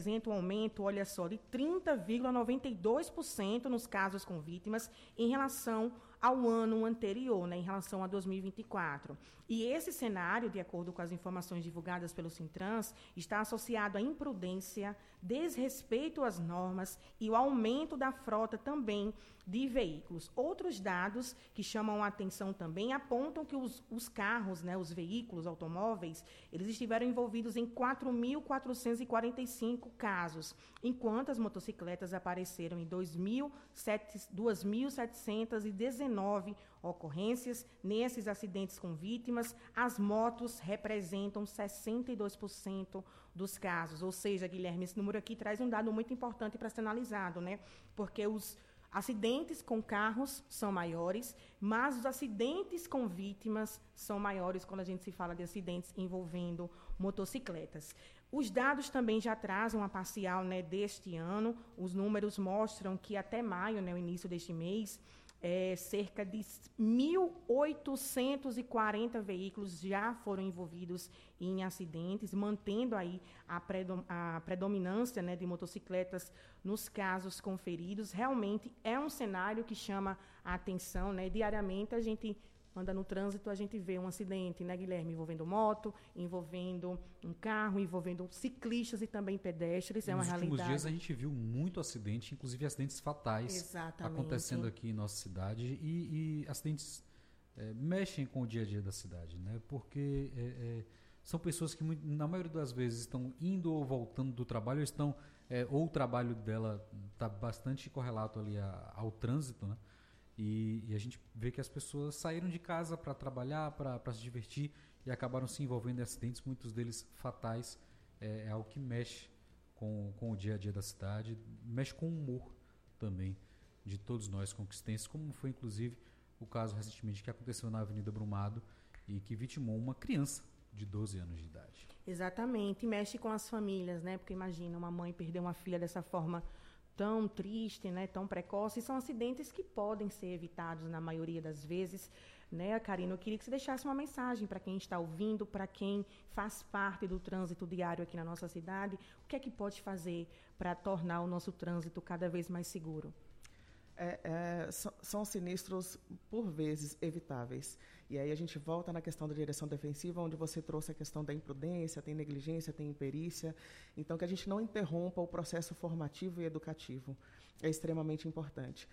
apresenta um aumento, olha só, de 30,92% nos casos com vítimas em relação ao ano anterior, né, em relação a 2024. E esse cenário, de acordo com as informações divulgadas pelo Sintrans, está associado à imprudência, desrespeito às normas e o aumento da frota também de veículos. Outros dados que chamam a atenção também apontam que os carros, né, os veículos, automóveis, eles estiveram envolvidos em 4.445 casos, enquanto as motocicletas apareceram em 2.719 ocorrências. Nesses acidentes com vítimas, as motos representam 62% dos casos. Ou seja, Guilherme, esse número aqui traz um dado muito importante para ser analisado, né? Porque os acidentes com carros são maiores, mas os acidentes com vítimas são maiores quando a gente se fala de acidentes envolvendo motocicletas. Os dados também já trazem uma parcial, né, deste ano. Os números mostram que até maio, né, o início deste mês, cerca de 1.840 veículos já foram envolvidos em acidentes, mantendo aí a predominância, né, de motocicletas nos casos conferidos. Realmente é um cenário que chama a atenção, né? Diariamente a gente anda no trânsito, a gente vê um acidente, né, Guilherme, envolvendo moto, envolvendo um carro, envolvendo ciclistas e também pedestres. É uma realidade. Nos últimos dias a gente viu muito acidente, inclusive acidentes fatais. Exatamente. Acontecendo aqui em nossa cidade. E acidentes mexem com o dia a dia da cidade, né? Porque são pessoas que, na maioria das vezes, estão indo ou voltando do trabalho, ou o trabalho dela está bastante correlato ali ao trânsito, né? E a gente vê que as pessoas saíram de casa para trabalhar, para se divertir e acabaram se envolvendo em acidentes, muitos deles fatais. É algo que mexe com o dia a dia da cidade, mexe com o humor também de todos nós conquistenses, como foi inclusive o caso recentemente que aconteceu na Avenida Brumado e que vitimou uma criança de 12 anos de idade. Exatamente, e mexe com as famílias, né? Porque imagina uma mãe perder uma filha dessa forma tão triste, né, tão precoce. E são acidentes que podem ser evitados na maioria das vezes, né, Karina? Eu queria que você deixasse uma mensagem para quem está ouvindo, para quem faz parte do trânsito diário aqui na nossa cidade. O que é que pode fazer para tornar o nosso trânsito cada vez mais seguro? São sinistros, por vezes, evitáveis. E aí a gente volta na questão da direção defensiva, onde você trouxe a questão da imprudência, tem negligência, tem imperícia. Então, que a gente não interrompa o processo formativo e educativo. É extremamente importante.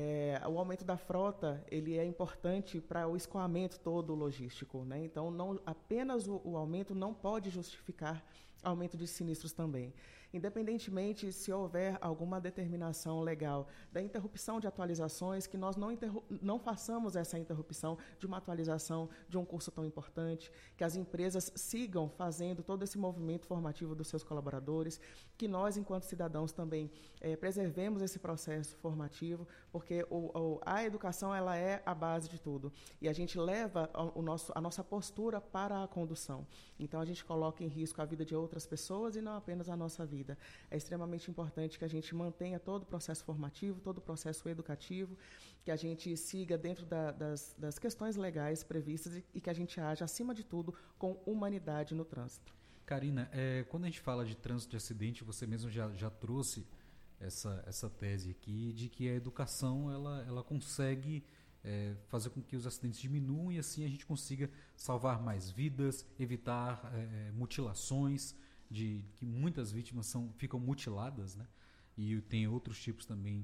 O aumento da frota, ele é importante para o escoamento todo logístico, né? Então, não apenas o aumento não pode justificar aumento de sinistros também. Independentemente se houver alguma determinação legal da interrupção de atualizações, que nós não façamos essa interrupção de uma atualização de um curso tão importante, que as empresas sigam fazendo todo esse movimento formativo dos seus colaboradores, que nós, enquanto cidadãos, também preservemos esse processo formativo, porque a educação ela é a base de tudo. E a gente leva a nossa postura para a condução. Então, a gente coloca em risco a vida de outras pessoas e não apenas a nossa vida. É extremamente importante que a gente mantenha todo o processo formativo, todo o processo educativo, que a gente siga dentro das questões legais previstas e que a gente haja, acima de tudo, com humanidade no trânsito. Karina, quando a gente fala de trânsito de acidente, você mesmo já trouxe essa tese aqui de que a educação ela consegue fazer com que os acidentes diminuam e assim a gente consiga salvar mais vidas, evitar mutilações, de que muitas vítimas ficam mutiladas, né? E tem outros tipos também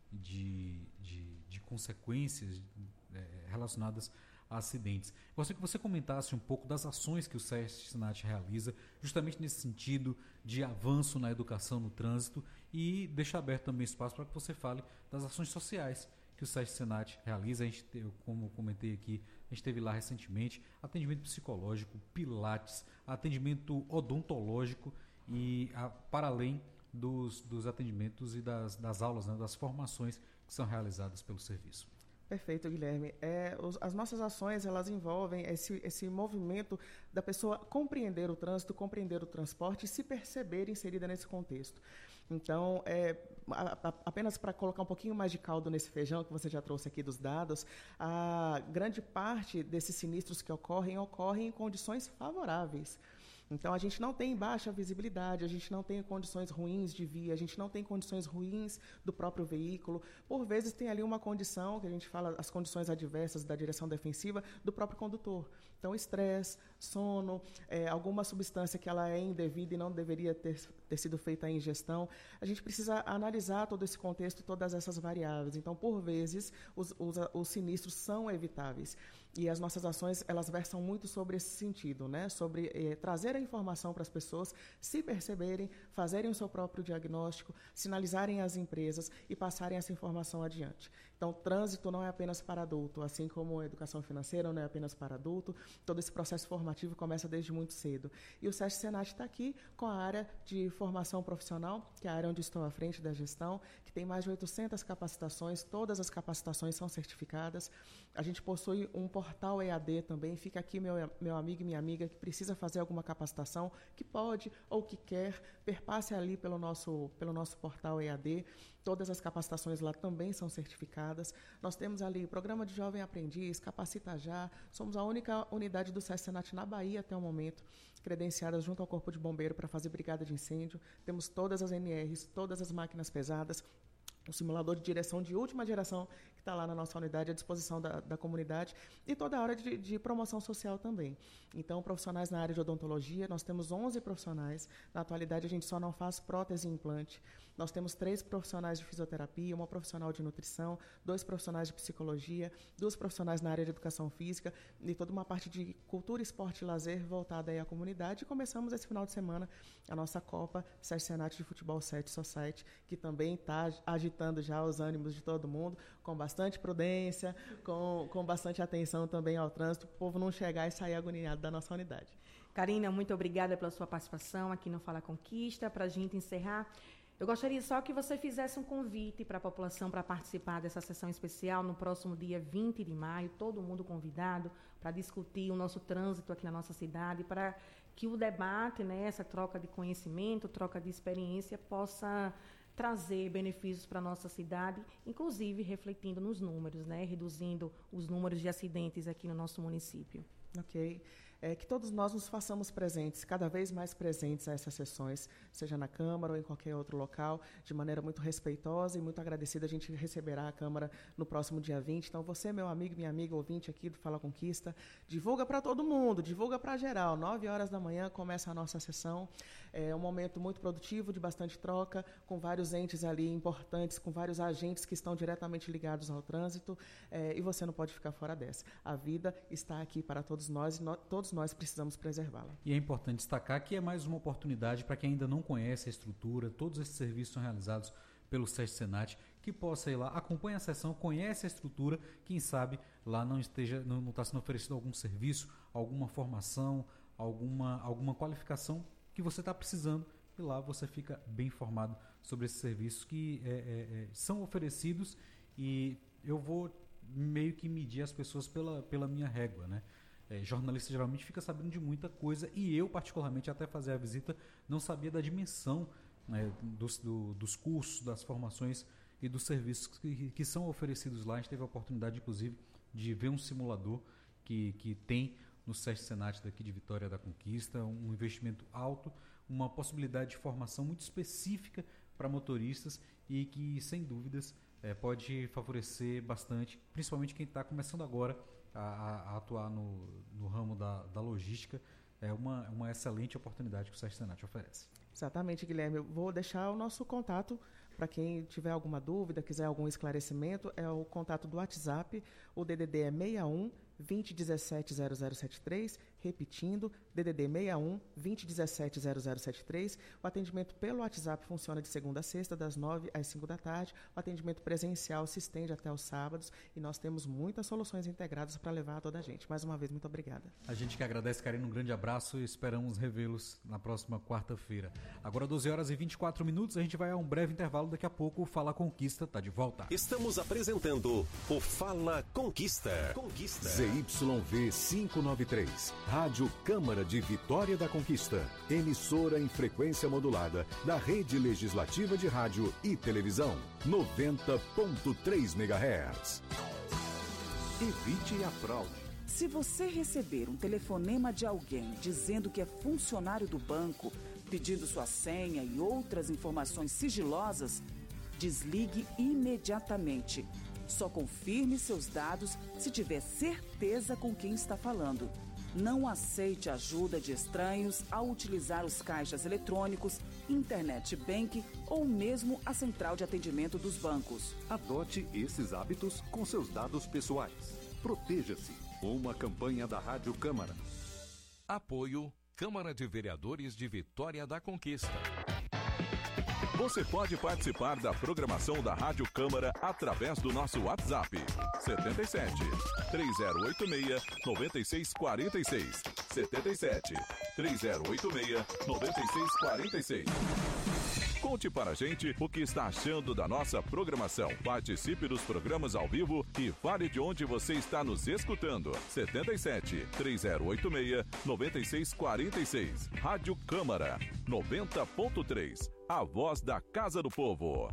de consequências relacionadas a acidentes. Gostaria que você comentasse um pouco das ações que o SESC Senat realiza, justamente nesse sentido de avanço na educação no trânsito, e deixar aberto também espaço para que você fale das ações sociais que o SESC Senat realiza. Como eu comentei aqui, a gente teve lá recentemente atendimento psicológico, pilates, atendimento odontológico e para além dos atendimentos e das aulas, né, das formações que são realizadas pelo serviço. Perfeito, Guilherme. As nossas ações, elas envolvem esse movimento da pessoa compreender o trânsito, compreender o transporte e se perceber inserida nesse contexto. Então, apenas para colocar um pouquinho mais de caldo nesse feijão que você já trouxe aqui dos dados, a grande parte desses sinistros que ocorrem em condições favoráveis. Então, a gente não tem baixa visibilidade, a gente não tem condições ruins de via, a gente não tem condições ruins do próprio veículo. Por vezes, tem ali uma condição, que a gente fala, as condições adversas da direção defensiva, do próprio condutor. Então, estresse, sono, alguma substância que ela é indevida e não deveria ter sido feita a ingestão. A gente precisa analisar todo esse contexto, todas essas variáveis. Então, por vezes, os sinistros são evitáveis. E as nossas ações, elas versam muito sobre esse sentido, né? Sobre trazer a informação para as pessoas se perceberem, fazerem o seu próprio diagnóstico, sinalizarem às empresas e passarem essa informação adiante. Então, trânsito não é apenas para adulto, assim como a educação financeira não é apenas para adulto, todo esse processo formativo começa desde muito cedo. E o SESC Senat está aqui com a área de formação profissional, que é a área onde estou à frente da gestão, que tem mais de 800 capacitações, todas as capacitações são certificadas. A gente possui um portal EAD também, fica aqui meu amigo e minha amiga que precisa fazer alguma capacitação, que pode ou que quer, perpasse ali pelo nosso portal EAD. Todas as capacitações lá também são certificadas. Nós temos ali programa de jovem aprendiz, Capacita Já. Somos a única unidade do SESC Senat na Bahia até o momento, credenciada junto ao Corpo de Bombeiro para fazer brigada de incêndio. Temos todas as NRs, todas as máquinas pesadas, o simulador de direção de última geração que está lá na nossa unidade à disposição da comunidade e toda a área de promoção social também. Então, profissionais na área de odontologia, nós temos 11 profissionais. Na atualidade, a gente só não faz prótese e implante. Nós temos 3 profissionais de fisioterapia, uma profissional de nutrição, 2 profissionais de psicologia, 2 profissionais na área de educação física e toda uma parte de cultura, esporte e lazer voltada aí à comunidade. E começamos esse final de semana a nossa Copa SESC Senat de Futebol 7 Society, que também está agitando já os ânimos de todo mundo, com bastante prudência, com bastante atenção também ao trânsito, para o povo não chegar e sair agoniado da nossa unidade. Karina, muito obrigada pela sua participação aqui no Fala Conquista. Para a gente encerrar, eu gostaria só que você fizesse um convite para a população para participar dessa sessão especial no próximo dia 20 de maio, todo mundo convidado para discutir o nosso trânsito aqui na nossa cidade, para que o debate, né, essa troca de conhecimento, troca de experiência, possa trazer benefícios para a nossa cidade, inclusive refletindo nos números, né, reduzindo os números de acidentes aqui no nosso município. Ok. Que todos nós nos façamos presentes, cada vez mais presentes a essas sessões, seja na Câmara ou em qualquer outro local, de maneira muito respeitosa e muito agradecida. A gente receberá a Câmara no próximo dia 20. Então, você, meu amigo, minha amiga, ouvinte aqui do Fala Conquista, divulga para todo mundo, divulga para geral. 9 horas da manhã começa a nossa sessão. É um momento muito produtivo, de bastante troca, com vários entes ali importantes, com vários agentes que estão diretamente ligados ao trânsito, e você não pode ficar fora dessa. A vida está aqui para todos nós e todos nós precisamos preservá-la. E é importante destacar que é mais uma oportunidade para quem ainda não conhece a estrutura, todos esses serviços são realizados pelo SESC Senat, que possa ir lá, acompanha a sessão, conhece a estrutura, quem sabe lá não está sendo oferecido algum serviço, alguma formação, alguma qualificação que você está precisando, e lá você fica bem informado sobre esses serviços que são oferecidos, e eu vou meio que medir as pessoas pela minha régua, né? Jornalista geralmente fica sabendo de muita coisa, e eu particularmente, até fazer a visita, não sabia da dimensão, né, dos cursos, das formações e dos serviços que são oferecidos lá. A gente teve a oportunidade, inclusive, de ver um simulador que tem no SESC Senat daqui de Vitória da Conquista, um investimento alto, uma possibilidade de formação muito específica para motoristas e que, sem dúvidas, pode favorecer bastante, principalmente quem está começando agora a atuar no ramo da logística. É uma excelente oportunidade que o SESC Senat oferece. Exatamente, Guilherme. Eu vou deixar o nosso contato para quem tiver alguma dúvida, quiser algum esclarecimento. É o contato do WhatsApp. O DDD é 61 2017 0073, repetindo, DDD 61 2017 0073. O atendimento pelo WhatsApp funciona de segunda a sexta, das 9 às 5 da tarde. O atendimento presencial se estende até os sábados, e nós temos muitas soluções integradas para levar a toda a gente. Mais uma vez, muito obrigada. A gente que agradece, Karina, um grande abraço, e esperamos revê-los na próxima quarta-feira. Agora 12 horas e 24 minutos, a gente vai a um breve intervalo. Daqui a pouco o Fala Conquista está de volta. Estamos apresentando o Fala Conquista. ZYV 593, Rádio Câmara de Vitória da Conquista, emissora em frequência modulada da Rede Legislativa de Rádio e Televisão, 90.3 MHz. Evite a fraude. Se você receber um telefonema de alguém dizendo que é funcionário do banco, pedindo sua senha e outras informações sigilosas, desligue imediatamente. Só confirme seus dados se tiver certeza com quem está falando. Não aceite ajuda de estranhos ao utilizar os caixas eletrônicos, internet bank ou mesmo a central de atendimento dos bancos. Adote esses hábitos com seus dados pessoais. Proteja-se. Uma campanha da Rádio Câmara. Apoio Câmara de Vereadores de Vitória da Conquista. Você pode participar da programação da Rádio Câmara através do nosso WhatsApp. 77 3086 9646. 77 3086 9646. Conte para a gente o que está achando da nossa programação. Participe dos programas ao vivo e fale de onde você está nos escutando. 77 3086 9646. Rádio Câmara 90.3. A voz da Casa do Povo.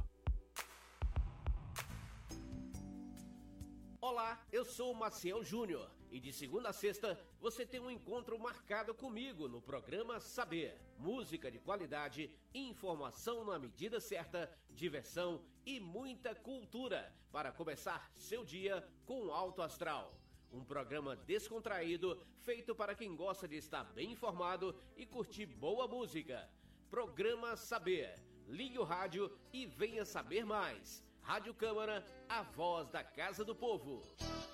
Olá, eu sou o Maciel Júnior e de segunda a sexta você tem um encontro marcado comigo no programa Saber. Música de qualidade, informação na medida certa, diversão e muita cultura para começar seu dia com alto astral. Um programa descontraído, feito para quem gosta de estar bem informado e curtir boa música. Programa Saber. Ligue o rádio e venha saber mais. Rádio Câmara, a voz da Casa do Povo.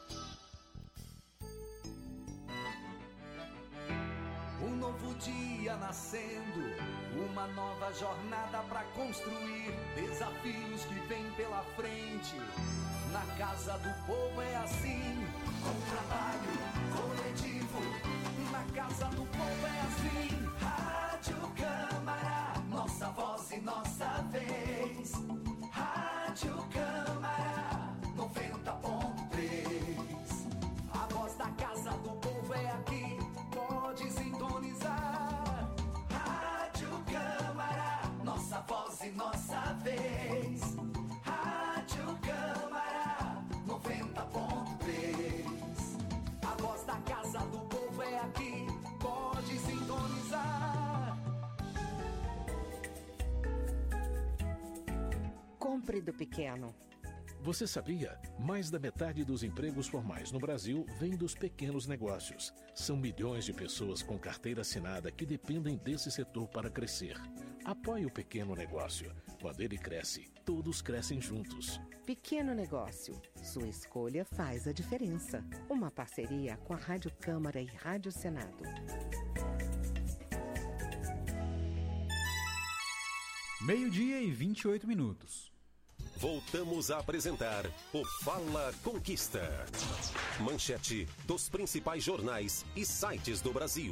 Um novo dia nascendo, uma nova jornada pra construir, desafios que vêm pela frente. Na Casa do Povo é assim, com trabalho coletivo. Na Casa do Povo é assim, Rádio Câmara, nossa voz e nossa vez. Rádio Câmara 90.3. A voz da Casa do Povo é aqui, pode sintonizar. Rádio Câmara, nossa voz e nossa vez. Rádio Câmara 90.3. A voz da Casa do Povo é aqui, pode sintonizar. Compre do pequeno. Você sabia? Mais da metade dos empregos formais no Brasil vem dos pequenos negócios. São milhões de pessoas com carteira assinada que dependem desse setor para crescer. Apoie o pequeno negócio. Quando ele cresce, todos crescem juntos. Pequeno negócio. Sua escolha faz a diferença. Uma parceria com a Rádio Câmara e Rádio Senado. Meio-dia e 28 minutos. Voltamos a apresentar o Fala Conquista. Manchete dos principais jornais e sites do Brasil.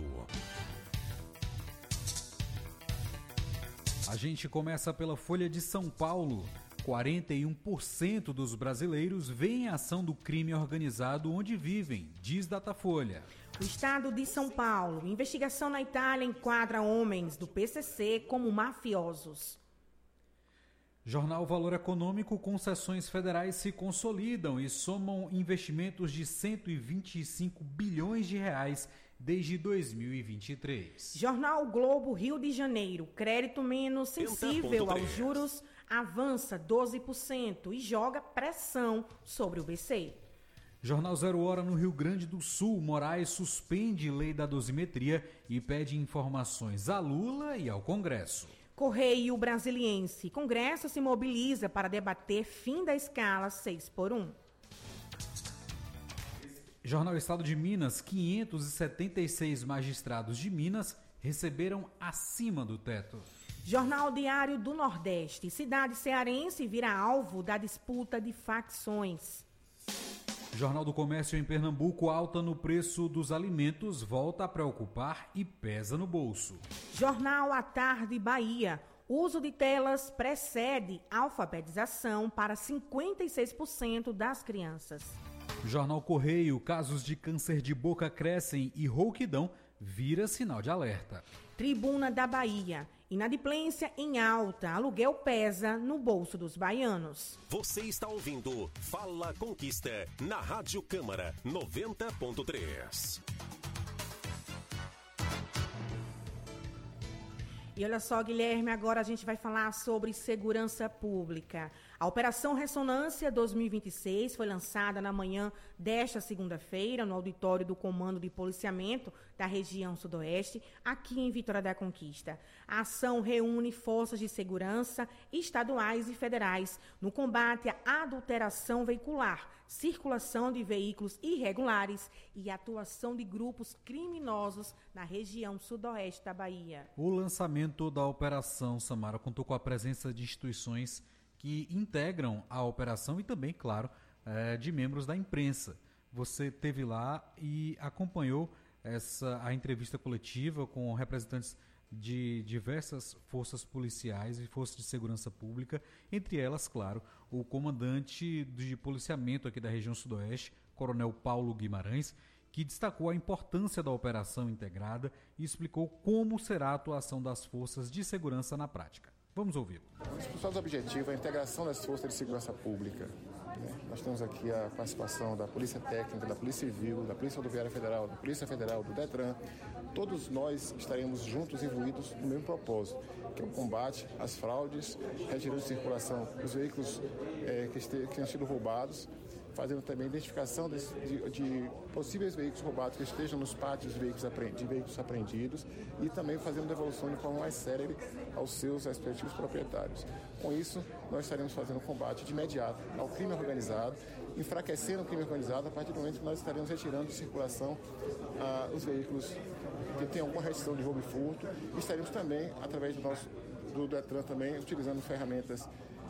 A gente começa pela Folha de São Paulo. 41% dos brasileiros veem a ação do crime organizado onde vivem, diz Datafolha. O estado de São Paulo. Investigação na Itália enquadra homens do PCC como mafiosos. Jornal Valor Econômico, concessões federais se consolidam e somam investimentos de 125 bilhões de reais desde 2023. Jornal Globo, Rio de Janeiro. Crédito menos sensível aos juros avança 12% e joga pressão sobre o BC. Jornal Zero Hora no Rio Grande do Sul. Moraes suspende lei da dosimetria e pede informações a Lula e ao Congresso. Correio Brasiliense. Congresso se mobiliza para debater fim da escala 6x1. Jornal Estado de Minas. 576 magistrados de Minas receberam acima do teto. Jornal Diário do Nordeste. Cidade cearense vira alvo da disputa de facções. Jornal do Comércio em Pernambuco. Alta no preço dos alimentos volta a preocupar e pesa no bolso. Jornal à Tarde Bahia. Uso de telas precede alfabetização para 56% das crianças. Jornal Correio. Casos de câncer de boca crescem e rouquidão vira sinal de alerta. Tribuna da Bahia. Inadimplência em alta, aluguel pesa no bolso dos baianos. Você está ouvindo Fala Conquista, na Rádio Câmara 90.3. E olha só, Guilherme, agora a gente vai falar sobre segurança pública. A Operação Ressonância 2026 foi lançada na manhã desta segunda-feira no auditório do Comando de Policiamento da região Sudoeste, aqui em Vitória da Conquista. A ação reúne forças de segurança estaduais e federais no combate à adulteração veicular, circulação de veículos irregulares e atuação de grupos criminosos na região Sudoeste da Bahia. O lançamento da Operação Samara contou com a presença de instituições que integram a operação e também, claro, de membros da imprensa. Você esteve lá e acompanhou a entrevista coletiva com representantes de diversas forças policiais e forças de segurança pública, entre elas, claro, o comandante de policiamento aqui da região Sudoeste, Coronel Paulo Guimarães, que destacou a importância da operação integrada e explicou como será a atuação das forças de segurança na prática. Vamos ouvi-lo. O principal objetivo é a integração das forças de segurança pública. Nós temos aqui a participação da Polícia Técnica, da Polícia Civil, da Polícia Rodoviária Federal, da Polícia Federal, do DETRAN. Todos nós estaremos juntos envolvidos no mesmo propósito, que é o combate às fraudes, retirando de circulação os veículos que tenham sido roubados, fazendo também a identificação de possíveis veículos roubados que estejam nos pátios de veículos apreendidos e também fazendo devolução de forma mais célere aos seus respectivos proprietários. Com isso, nós estaremos fazendo combate de imediato ao crime organizado, enfraquecendo o crime organizado a partir do momento que nós estaremos retirando de circulação os veículos que têm alguma restrição de roubo e furto. E estaremos também, através do DETRAN, também utilizando ferramentas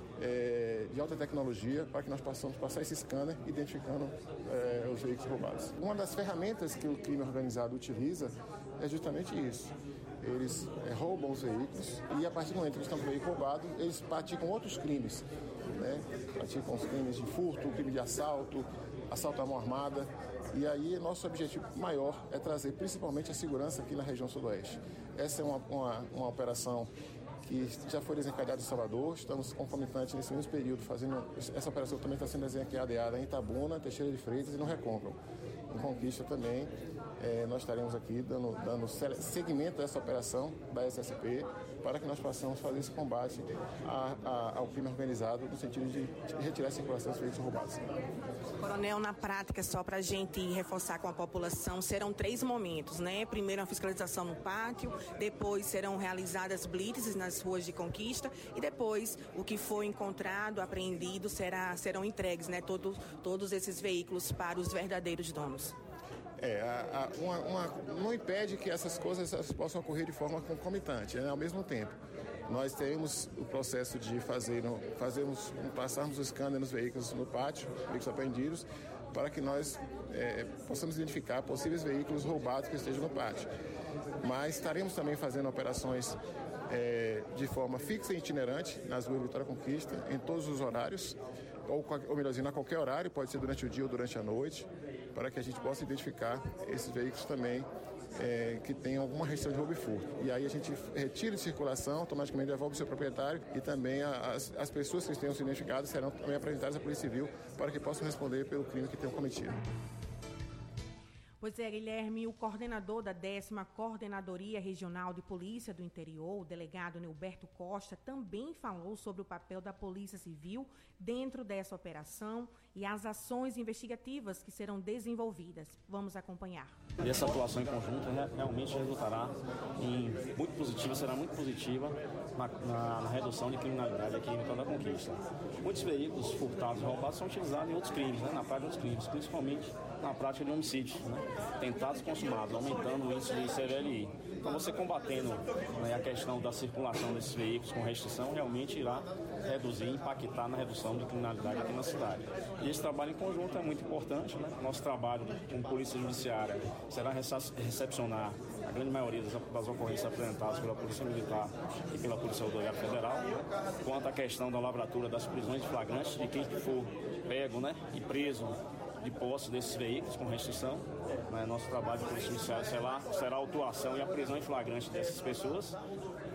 de alta tecnologia para que nós possamos passar esse scanner identificando os veículos roubados. Uma das ferramentas que o crime organizado utiliza é justamente isso. Eles roubam os veículos e a partir do momento que estão com o veículo roubado, eles praticam outros crimes, praticam os crimes de furto, crime de assalto à mão armada. E aí nosso objetivo maior é trazer principalmente a segurança aqui na região Sudoeste. Essa é uma operação que já foi desencadeado em Salvador, estamos concomitantes nesse mesmo período, fazendo essa operação também está sendo desencadeada em Itabuna, Teixeira de Freitas e no Recôncavo. Em Conquista também, nós estaremos aqui dando seguimento a essa operação da SSP para que nós possamos fazer esse combate ao crime organizado no sentido de retirar a circulação dos veículos roubados. Coronel, na prática, só para a gente reforçar com a população, serão 3 momentos, né? Primeiro a fiscalização no pátio, depois serão realizadas blitzes nas ruas de Conquista e depois o que for encontrado, apreendido, serão entregues, né? Todos esses veículos para os verdadeiros donos. Não impede que essas coisas possam ocorrer de forma concomitante, né? Ao mesmo tempo. Nós teremos o processo de passarmos o scanner nos veículos no pátio, veículos apreendidos, para que nós possamos identificar possíveis veículos roubados que estejam no pátio. Mas estaremos também fazendo operações de forma fixa e itinerante nas ruas Vitória Conquista, em todos os horários, ou melhorzinho, a qualquer horário, pode ser durante o dia ou durante a noite, para que a gente possa identificar esses veículos também que tenham alguma restrição de roubo e furto. E aí a gente retira de circulação, automaticamente devolve o seu proprietário e também as pessoas que tenham sido identificadas serão também apresentadas à Polícia Civil para que possam responder pelo crime que tenham cometido. Pois é, Guilherme, o coordenador da 10ª Coordenadoria Regional de Polícia do Interior, o delegado Neuberto Costa, também falou sobre o papel da Polícia Civil dentro dessa operação e as ações investigativas que serão desenvolvidas. Vamos acompanhar. E essa atuação em conjunto realmente resultará em muito positiva, será muito positiva na redução de criminalidade aqui em Vitória da Conquista. Muitos veículos furtados e roubados são utilizados em outros crimes, na prática de outros crimes, principalmente na prática de homicídios, tentados consumados, aumentando o índice de CVLI. Então, você combatendo a questão da circulação desses veículos com restrição, realmente irá reduzir, impactar na redução de criminalidade aqui na cidade. E esse trabalho em conjunto é muito importante. Nosso trabalho com Polícia Judiciária será recepcionar a grande maioria das ocorrências apresentadas pela Polícia Militar e pela Polícia Rodoviária Federal. Quanto à questão da lavratura das prisões de flagrantes, de quem for pego e preso de posse desses veículos com restrição, nosso trabalho de Polícia Judiciária será a autuação e a prisão em flagrante dessas pessoas,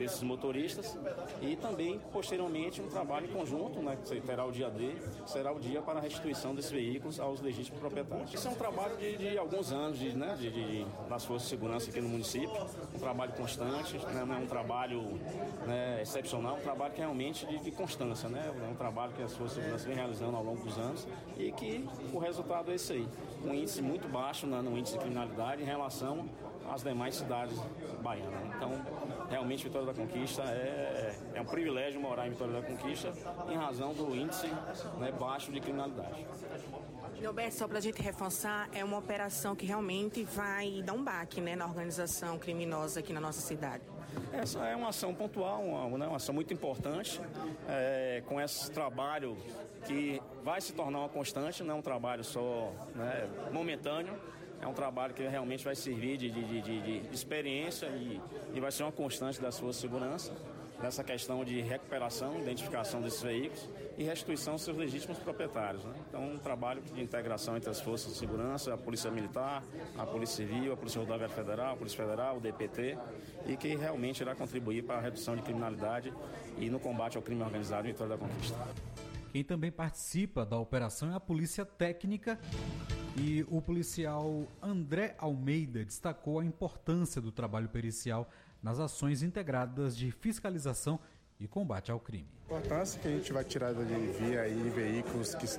desses motoristas e também, posteriormente, um trabalho em conjunto, né, que terá o dia D, será o dia para a restituição desses veículos aos legítimos proprietários. Isso é um trabalho de alguns anos das forças de segurança aqui no município, um trabalho constante, né, não é um trabalho, né, excepcional, um trabalho que realmente de constância, né, é um trabalho que as forças de segurança vêm realizando ao longo dos anos e que o resultado é esse aí, um índice muito baixo, né, no índice de criminalidade em relação às demais cidades baianas. Então, realmente, Vitória da Conquista é um privilégio morar em Vitória da Conquista em razão do índice, né, baixo de criminalidade. Norberto, só para a gente reforçar, é uma operação que realmente vai dar um baque, né, na organização criminosa aqui na nossa cidade. Essa é uma ação pontual, uma ação muito importante, com esse trabalho que vai se tornar uma constante, não é um trabalho só, né, momentâneo. É um trabalho que realmente vai servir de experiência e vai ser uma constante das forças de segurança nessa questão de recuperação, identificação desses veículos e restituição aos seus legítimos proprietários, né? Então, um trabalho de integração entre as forças de segurança, a Polícia Militar, a Polícia Civil, a Polícia Rodoviária Federal, a Polícia Federal, o DPT, e que realmente irá contribuir para a redução de criminalidade e no combate ao crime organizado em Vitória da Conquista. Quem também participa da operação é a Polícia Técnica. E o policial André Almeida destacou a importância do trabalho pericial nas ações integradas de fiscalização e combate ao crime. A importância que a gente vai tirar de via aí veículos que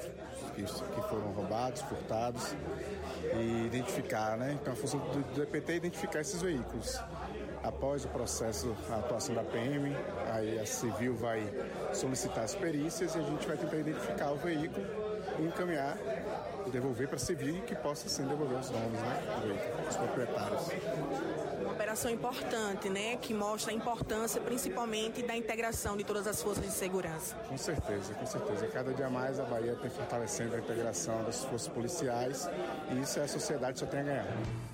foram roubados, furtados e identificar, né? Então a função do DPT é identificar esses veículos. Após o processo, a atuação da PM, aí a Civil vai solicitar as perícias e a gente vai tentar identificar o veículo e encaminhar e devolver para a Civil, que possa sim devolver os donos, né, do veículo, os proprietários. Uma operação importante, né, que mostra a importância principalmente da integração de todas as forças de segurança. Com certeza, com certeza. Cada dia mais a Bahia tem fortalecendo a integração das forças policiais e isso a sociedade só tem a ganhar.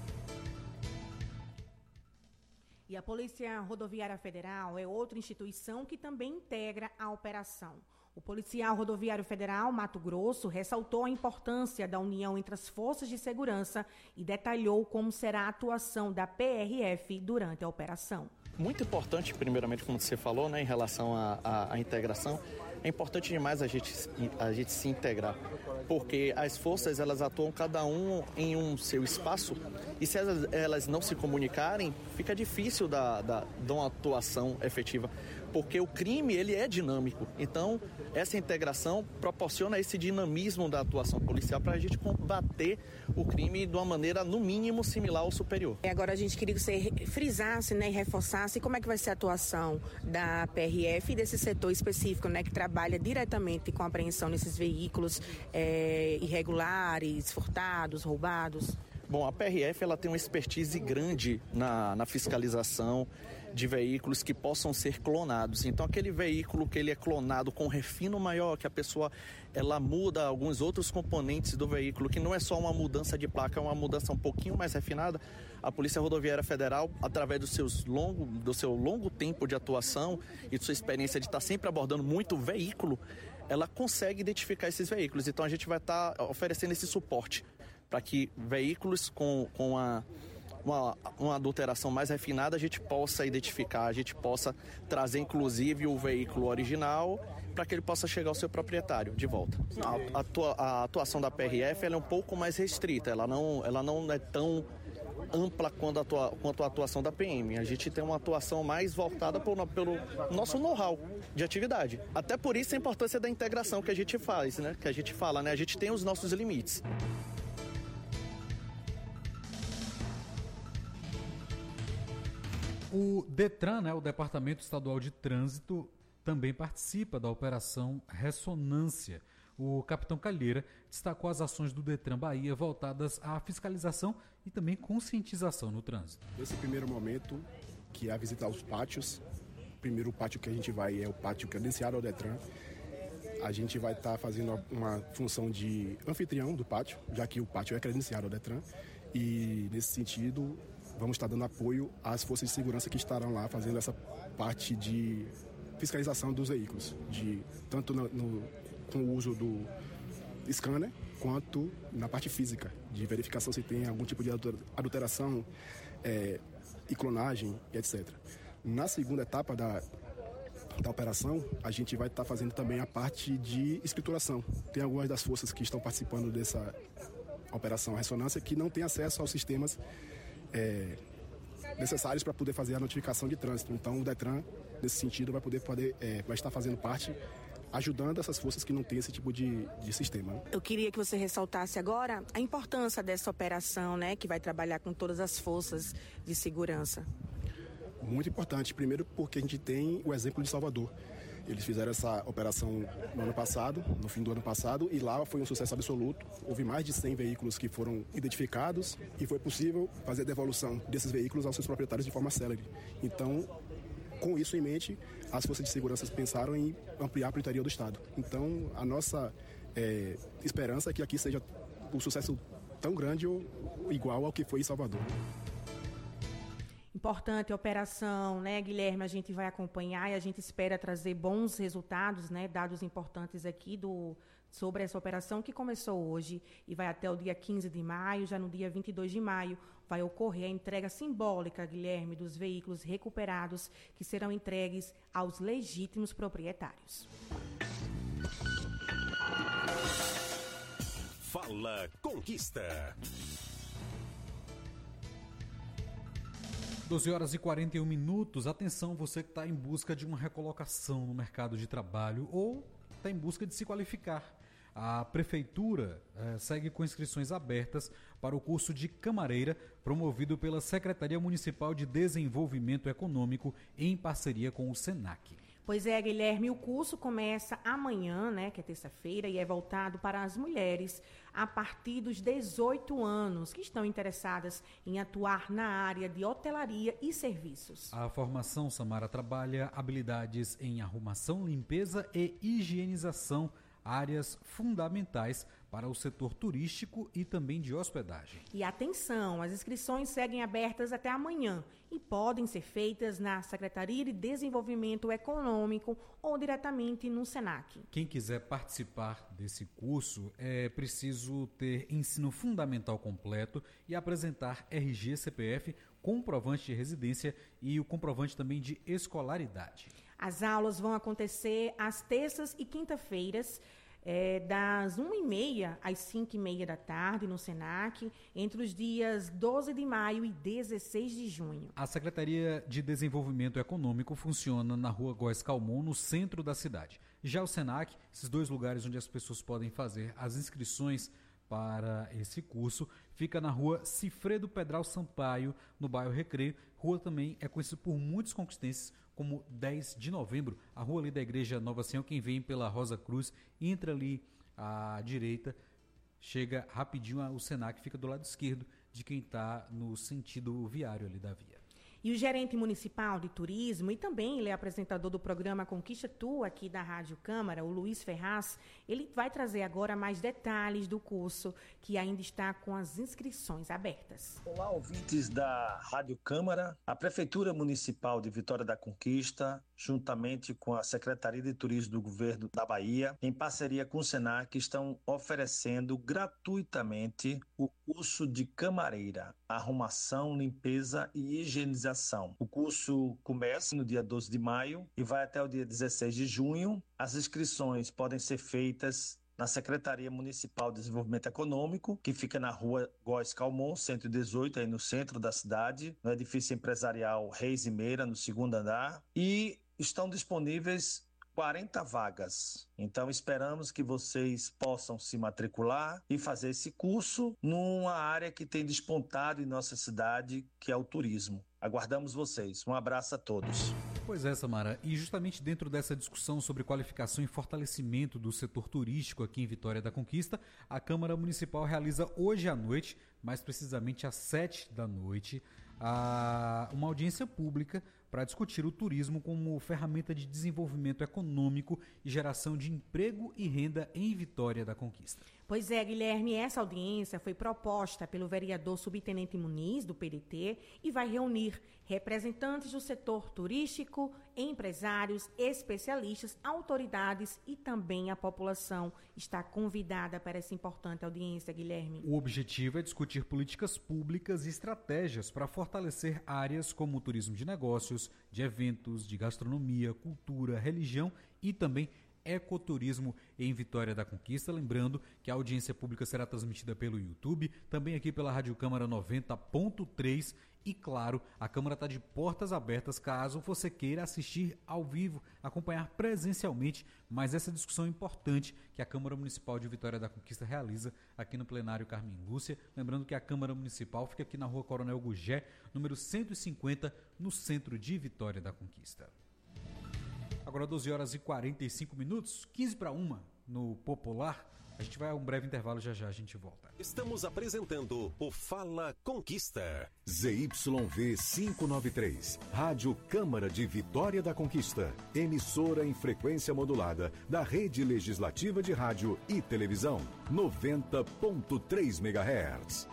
E a Polícia Rodoviária Federal é outra instituição que também integra a operação. O policial rodoviário federal, Mato Grosso, ressaltou a importância da união entre as forças de segurança e detalhou como será a atuação da PRF durante a operação. Muito importante, primeiramente, como você falou, né, em relação à integração, é importante demais a gente se integrar, porque as forças elas atuam cada um em um seu espaço e se elas não se comunicarem, fica difícil de uma atuação efetiva, porque o crime ele é dinâmico. Então, essa integração proporciona esse dinamismo da atuação policial para a gente combater o crime de uma maneira, no mínimo, similar ou superior. Agora a gente queria que você frisasse, né, e reforçasse como é que vai ser a atuação da PRF e desse setor específico, né, que trabalha diretamente com a apreensão desses veículos irregulares, furtados, roubados. Bom, a PRF ela tem uma expertise grande na fiscalização de veículos que possam ser clonados. Então, aquele veículo que ele é clonado com refino maior, que a pessoa ela muda alguns outros componentes do veículo, que não é só uma mudança de placa, é uma mudança um pouquinho mais refinada, a Polícia Rodoviária Federal, através do seu longo tempo de atuação e de sua experiência de estar sempre abordando muito veículo, ela consegue identificar esses veículos. Então, a gente vai estar oferecendo esse suporte para que veículos com uma adulteração mais refinada a gente possa identificar, a gente possa trazer inclusive o veículo original para que ele possa chegar ao seu proprietário de volta. A atuação da PRF ela é um pouco mais restrita, ela não é tão ampla quanto a atuação da PM. A gente tem uma atuação mais voltada pelo nosso know-how de atividade. Até por isso a importância da integração que a gente faz, né? Que a gente fala, né? A gente tem os nossos limites. O DETRAN, né, o Departamento Estadual de Trânsito, também participa da Operação Ressonância. O capitão Calheira destacou as ações do DETRAN Bahia voltadas à fiscalização e também conscientização no trânsito. Nesse primeiro momento, que é a visita aos pátios, o primeiro pátio que a gente vai é o pátio credenciado ao DETRAN. A gente vai estar fazendo uma função de anfitrião do pátio, já que o pátio é credenciado ao DETRAN. E, nesse sentido, vamos estar dando apoio às forças de segurança que estarão lá fazendo essa parte de fiscalização dos veículos, tanto com o uso do scanner, quanto na parte física, de verificação se tem algum tipo de adulteração e clonagem, etc. Na segunda etapa da operação, a gente vai estar fazendo também a parte de escrituração. Tem algumas das forças que estão participando dessa operação Ressonância que não têm acesso aos sistemas necessários para poder fazer a notificação de trânsito. Então, o Detran, nesse sentido, vai estar fazendo parte, ajudando essas forças que não têm esse tipo de sistema. Eu queria que você ressaltasse agora a importância dessa operação, né, que vai trabalhar com todas as forças de segurança. Muito importante, primeiro porque a gente tem o exemplo de Salvador. Eles fizeram essa operação no fim do ano passado, e lá foi um sucesso absoluto. Houve mais de 100 veículos que foram identificados e foi possível fazer a devolução desses veículos aos seus proprietários de forma célere. Então, com isso em mente, as forças de segurança pensaram em ampliar para o interior do estado. Então, a nossa esperança é que aqui seja um sucesso tão grande ou igual ao que foi em Salvador. Importante a operação, né, Guilherme? A gente vai acompanhar e a gente espera trazer bons resultados, né, dados importantes aqui sobre essa operação que começou hoje e vai até o dia 15 de maio. Já no dia 22 de maio vai ocorrer a entrega simbólica, Guilherme, dos veículos recuperados que serão entregues aos legítimos proprietários. Fala Conquista. 12 horas e 41 minutos. Atenção, você que está em busca de uma recolocação no mercado de trabalho ou está em busca de se qualificar. A Prefeitura segue com inscrições abertas para o curso de camareira promovido pela Secretaria Municipal de Desenvolvimento Econômico em parceria com o SENAC. Pois é, Guilherme, o curso começa amanhã, né, que é terça-feira, e é voltado para as mulheres a partir dos 18 anos que estão interessadas em atuar na área de hotelaria e serviços. A formação, Samara, trabalha habilidades em arrumação, limpeza e higienização, áreas fundamentais para o setor turístico e também de hospedagem. E atenção, as inscrições seguem abertas até amanhã e podem ser feitas na Secretaria de Desenvolvimento Econômico ou diretamente no SENAC. Quem quiser participar desse curso é preciso ter ensino fundamental completo e apresentar RG, CPF, comprovante de residência e o comprovante também de escolaridade. As aulas vão acontecer às terças e quinta-feiras, das 1h30 às 5h30 da tarde no SENAC, entre os dias 12 de maio e 16 de junho. A Secretaria de Desenvolvimento Econômico funciona na Rua Góes Calmon, no centro da cidade. Já o SENAC, esses dois lugares onde as pessoas podem fazer as inscrições para esse curso, fica na Rua Cifredo Pedral Sampaio, no bairro Recreio. Rua também é conhecida por muitos conquistenses como 10 de novembro, a rua ali da Igreja Nova Senhor. Quem vem pela Rosa Cruz, entra ali à direita, chega rapidinho, o SENAC fica do lado esquerdo de quem está no sentido viário ali da via. E o gerente municipal de turismo e também ele é apresentador do programa Conquista Tu, aqui da Rádio Câmara, o Luiz Ferraz, ele vai trazer agora mais detalhes do curso que ainda está com as inscrições abertas. Olá, ouvintes da Rádio Câmara. A Prefeitura Municipal de Vitória da Conquista, juntamente com a Secretaria de Turismo do Governo da Bahia, em parceria com o SENAC, estão oferecendo gratuitamente o curso de camareira, arrumação, limpeza e higienização. O curso começa no dia 12 de maio e vai até o dia 16 de junho. As inscrições podem ser feitas na Secretaria Municipal de Desenvolvimento Econômico, que fica na Rua Góes Calmon, 118, aí no centro da cidade, no edifício empresarial Reis e Meira, no segundo andar. E estão disponíveis 40 vagas. Então esperamos que vocês possam se matricular e fazer esse curso numa área que tem despontado em nossa cidade, que é o turismo. Aguardamos vocês. Um abraço a todos. Pois é, Samara, e justamente dentro dessa discussão sobre qualificação e fortalecimento do setor turístico aqui em Vitória da Conquista, a Câmara Municipal realiza hoje à noite, mais precisamente às 19h, uma audiência pública para discutir o turismo como ferramenta de desenvolvimento econômico e geração de emprego e renda em Vitória da Conquista. Pois é, Guilherme, essa audiência foi proposta pelo vereador Subtenente Muniz, do PDT, e vai reunir representantes do setor turístico, empresários, especialistas, autoridades e também a população está convidada para essa importante audiência, Guilherme. O objetivo é discutir políticas públicas e estratégias para fortalecer áreas como o turismo de negócios, polos de eventos, de gastronomia, cultura, religião e também ecoturismo em Vitória da Conquista. Lembrando que a audiência pública será transmitida pelo YouTube, também aqui pela Rádio Câmara 90.3 e, claro, a Câmara está de portas abertas caso você queira assistir ao vivo, acompanhar presencialmente, mas essa discussão importante que a Câmara Municipal de Vitória da Conquista realiza aqui no plenário Carmen Lúcia. Lembrando que a Câmara Municipal fica aqui na Rua Coronel Gugé, número 150, no centro de Vitória da Conquista. Agora 12 horas e 45 minutos, 15 para 1 no Popular. A gente vai a um breve intervalo, já a gente volta. Estamos apresentando o Fala Conquista. ZYV 593, Rádio Câmara de Vitória da Conquista. Emissora em frequência modulada da Rede Legislativa de Rádio e Televisão. 90.3 MHz.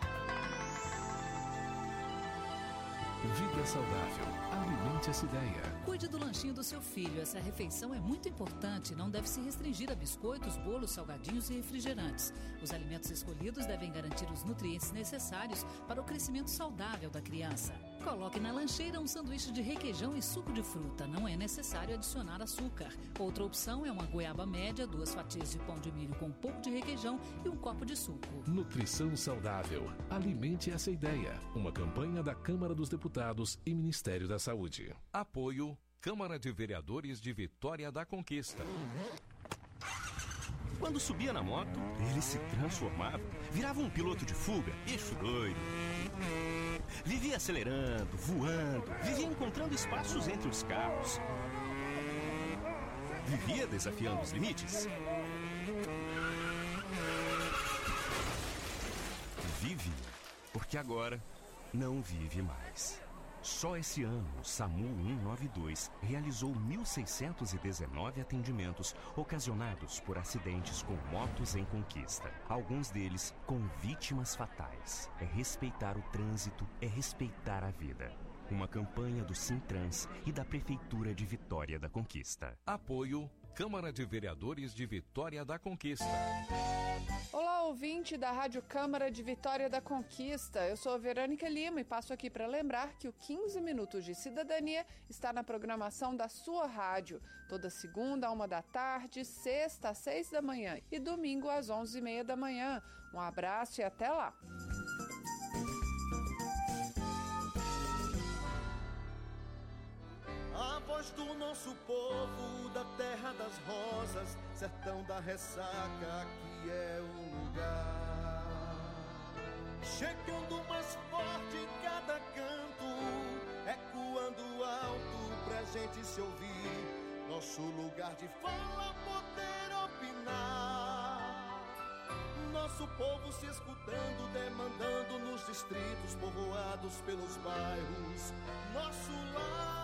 Vida saudável. Alimente essa ideia. Cuide do lanchinho do seu filho. Essa refeição é muito importante e não deve se restringir a biscoitos, bolos, salgadinhos e refrigerantes. Os alimentos escolhidos devem garantir os nutrientes necessários para o crescimento saudável da criança. Coloque na lancheira um sanduíche de requeijão e suco de fruta. Não é necessário adicionar açúcar. Outra opção é uma goiaba média, 2 fatias de pão de milho com um pouco de requeijão e um copo de suco. Nutrição saudável. Alimente essa ideia. Uma campanha da Câmara dos Deputados e Ministério da Saúde. Apoio Câmara de Vereadores de Vitória da Conquista. Quando subia na moto, ele se transformava, virava um piloto de fuga, eixo doido. Vivia acelerando, voando, vivia encontrando espaços entre os carros. Vivia desafiando os limites. Vive, porque agora não vive mais. Só esse ano, o SAMU 192 realizou 1.619 atendimentos ocasionados por acidentes com motos em Conquista. Alguns deles com vítimas fatais. É respeitar o trânsito, é respeitar a vida. Uma campanha do Sintrans e da Prefeitura de Vitória da Conquista. Apoio Câmara de Vereadores de Vitória da Conquista. Olá, ouvinte da Rádio Câmara de Vitória da Conquista. Eu sou a Verônica Lima e passo aqui para lembrar que o 15 Minutos de Cidadania está na programação da sua rádio. Toda segunda, à 13h, sexta, às 6 da manhã e domingo, às 11h30 da manhã. Um abraço e até lá. A voz do nosso povo, da terra das rosas, sertão da ressaca, aqui é o lugar. Chegando mais forte em cada canto, ecoando alto pra gente se ouvir. Nosso lugar de fala, poder opinar. Nosso povo se escutando, demandando nos distritos, povoados pelos bairros. Nosso lar.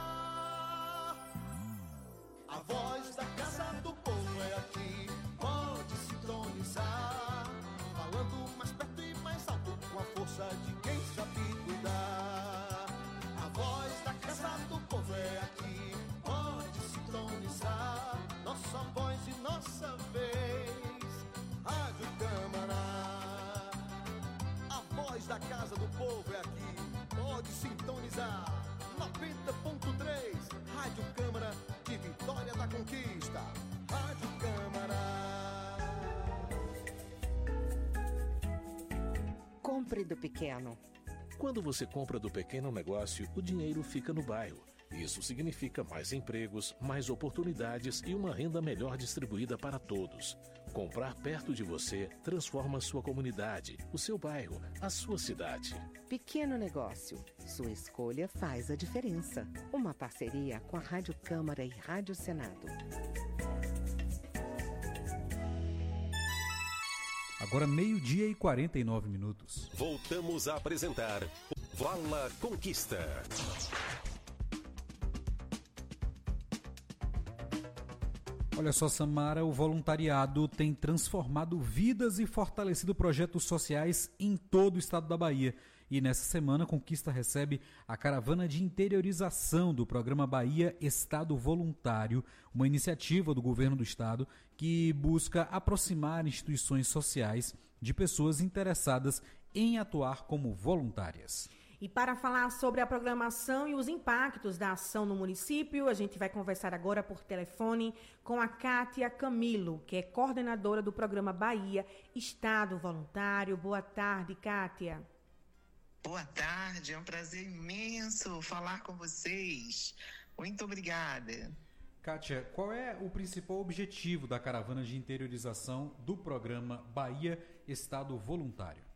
A voz da Casa do Povo é aqui, pode sintonizar. Falando mais perto e mais alto, com a força de quem sabe cuidar. A voz da Casa do Povo é aqui, pode sintonizar. Nossa voz e nossa vez, Rádio Câmara. A voz da Casa do Povo é aqui, pode sintonizar. 90.3, Rádio Câmara de Vitória da Conquista. Rádio Câmara. Compre do pequeno. Quando você compra do pequeno negócio, o dinheiro fica no bairro. Isso significa mais empregos, mais oportunidades e uma renda melhor distribuída para todos. Comprar perto de você transforma a sua comunidade, o seu bairro, a sua cidade. Pequeno negócio. Sua escolha faz a diferença. Uma parceria com a Rádio Câmara e Rádio Senado. Agora 12h e 49 minutos. Voltamos a apresentar Fala Conquista. Olha só, Samara, o voluntariado tem transformado vidas e fortalecido projetos sociais em todo o estado da Bahia. E nessa semana, a Conquista recebe a caravana de interiorização do programa Bahia Estado Voluntário, uma iniciativa do governo do estado que busca aproximar instituições sociais de pessoas interessadas em atuar como voluntárias. E para falar sobre a programação e os impactos da ação no município, a gente vai conversar agora por telefone com a Kátia Camilo, que é coordenadora do programa Bahia Estado Voluntário. Boa tarde, Kátia. Boa tarde, é um prazer imenso falar com vocês. Muito obrigada. Kátia, qual é o principal objetivo da caravana de interiorização do programa Bahia Estado Voluntário?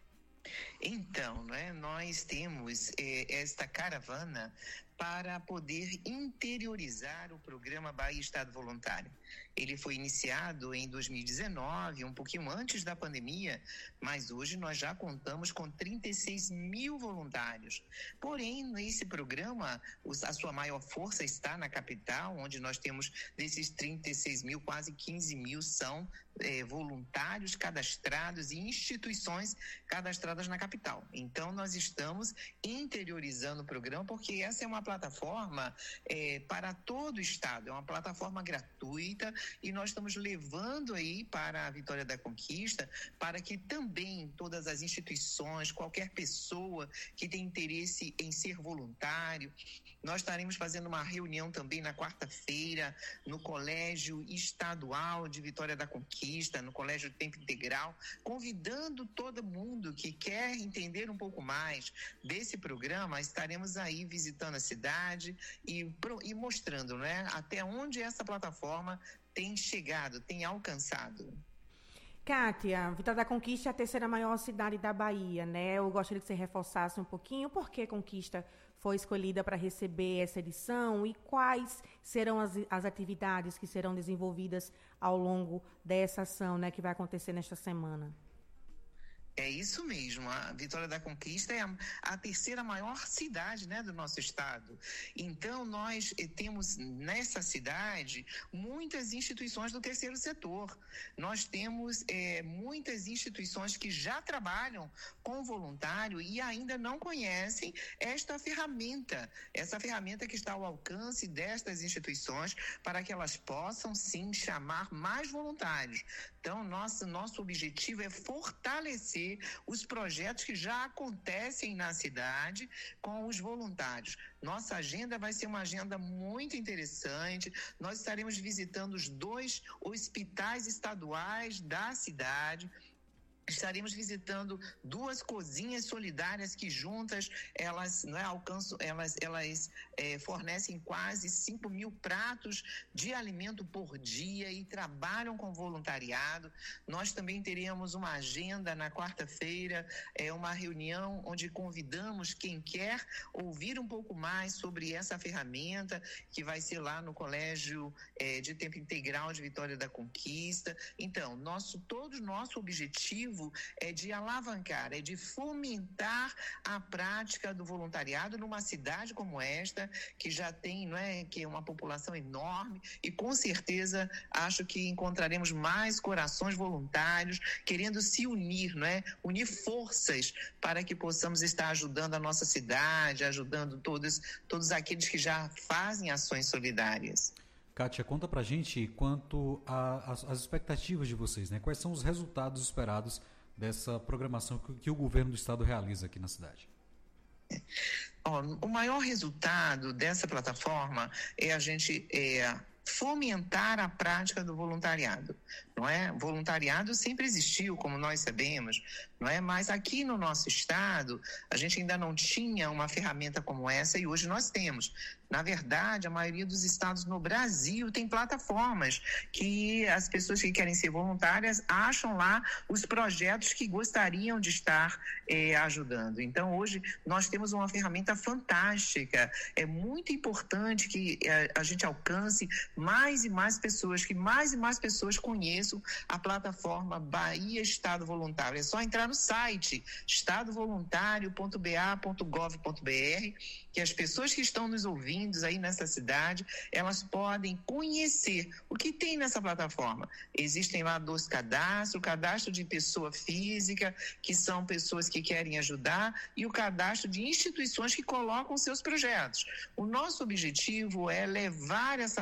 Então, nós temos esta caravana para poder interiorizar o programa Bahia Estado Voluntário. Ele foi iniciado em 2019, um pouquinho antes da pandemia, mas hoje nós já contamos com 36 mil voluntários. Porém, nesse programa, a sua maior força está na capital, onde nós temos desses 36 mil, quase 15 mil são voluntários cadastrados e instituições cadastradas na capital. Então, nós estamos interiorizando o programa, porque essa é uma plataforma para todo o estado, é uma plataforma gratuita e nós estamos levando aí para a Vitória da Conquista para que também todas as instituições, qualquer pessoa que tem interesse em ser voluntário, nós estaremos fazendo uma reunião também na quarta-feira no Colégio Estadual de Vitória da Conquista, no Colégio Tempo Integral, convidando todo mundo que quer entender um pouco mais desse programa. Estaremos aí visitando a cidade e mostrando, até onde essa plataforma tem chegado, tem alcançado. Kátia, Vitória da Conquista é a terceira maior cidade da Bahia, Eu gostaria que você reforçasse um pouquinho por que Conquista foi escolhida para receber essa edição e quais serão as atividades que serão desenvolvidas ao longo dessa ação, que vai acontecer nesta semana. É isso mesmo, a Vitória da Conquista é a terceira maior cidade, do nosso estado. Então, nós temos nessa cidade muitas instituições do terceiro setor. Nós temos muitas instituições que já trabalham com voluntário e ainda não conhecem essa ferramenta que está ao alcance destas instituições para que elas possam, sim, chamar mais voluntários. Então, nosso objetivo é fortalecer os projetos que já acontecem na cidade com os voluntários. Nossa agenda vai ser uma agenda muito interessante. Nós estaremos visitando os 2 hospitais estaduais da cidade. Estaremos visitando 2 cozinhas solidárias que juntas elas fornecem quase 5 mil pratos de alimento por dia e trabalham com voluntariado. Nós também teremos uma agenda na quarta-feira, uma reunião onde convidamos quem quer ouvir um pouco mais sobre essa ferramenta, que vai ser lá no Colégio de Tempo Integral de Vitória da Conquista. Então, nosso objetivo é de alavancar, é de fomentar a prática do voluntariado numa cidade como esta, que já tem, que é uma população enorme, e com certeza acho que encontraremos mais corações voluntários querendo se unir, unir forças para que possamos estar ajudando a nossa cidade, ajudando todos aqueles que já fazem ações solidárias. Kátia, conta pra gente quanto às expectativas de vocês, Quais são os resultados esperados dessa programação que o governo do estado realiza aqui na cidade? O maior resultado dessa plataforma é a gente fomentar a prática do voluntariado, Voluntariado sempre existiu, como nós sabemos, Mas aqui no nosso estado, a gente ainda não tinha uma ferramenta como essa e hoje nós temos. Na verdade, a maioria dos estados no Brasil tem plataformas que as pessoas que querem ser voluntárias acham lá os projetos que gostariam de estar ajudando. Então, hoje, nós temos uma ferramenta fantástica. É muito importante que a gente alcance mais e mais pessoas, que mais e mais pessoas conheçam a plataforma Bahia Estado Voluntário. É só entrar no site estadovoluntario.ba.gov.br, que as pessoas que estão nos ouvindo aí nessa cidade, elas podem conhecer o que tem nessa plataforma. Existem lá 2 cadastros, o cadastro de pessoa física, que são pessoas que querem ajudar, e o cadastro de instituições que colocam seus projetos. O nosso objetivo é levar essa ferramenta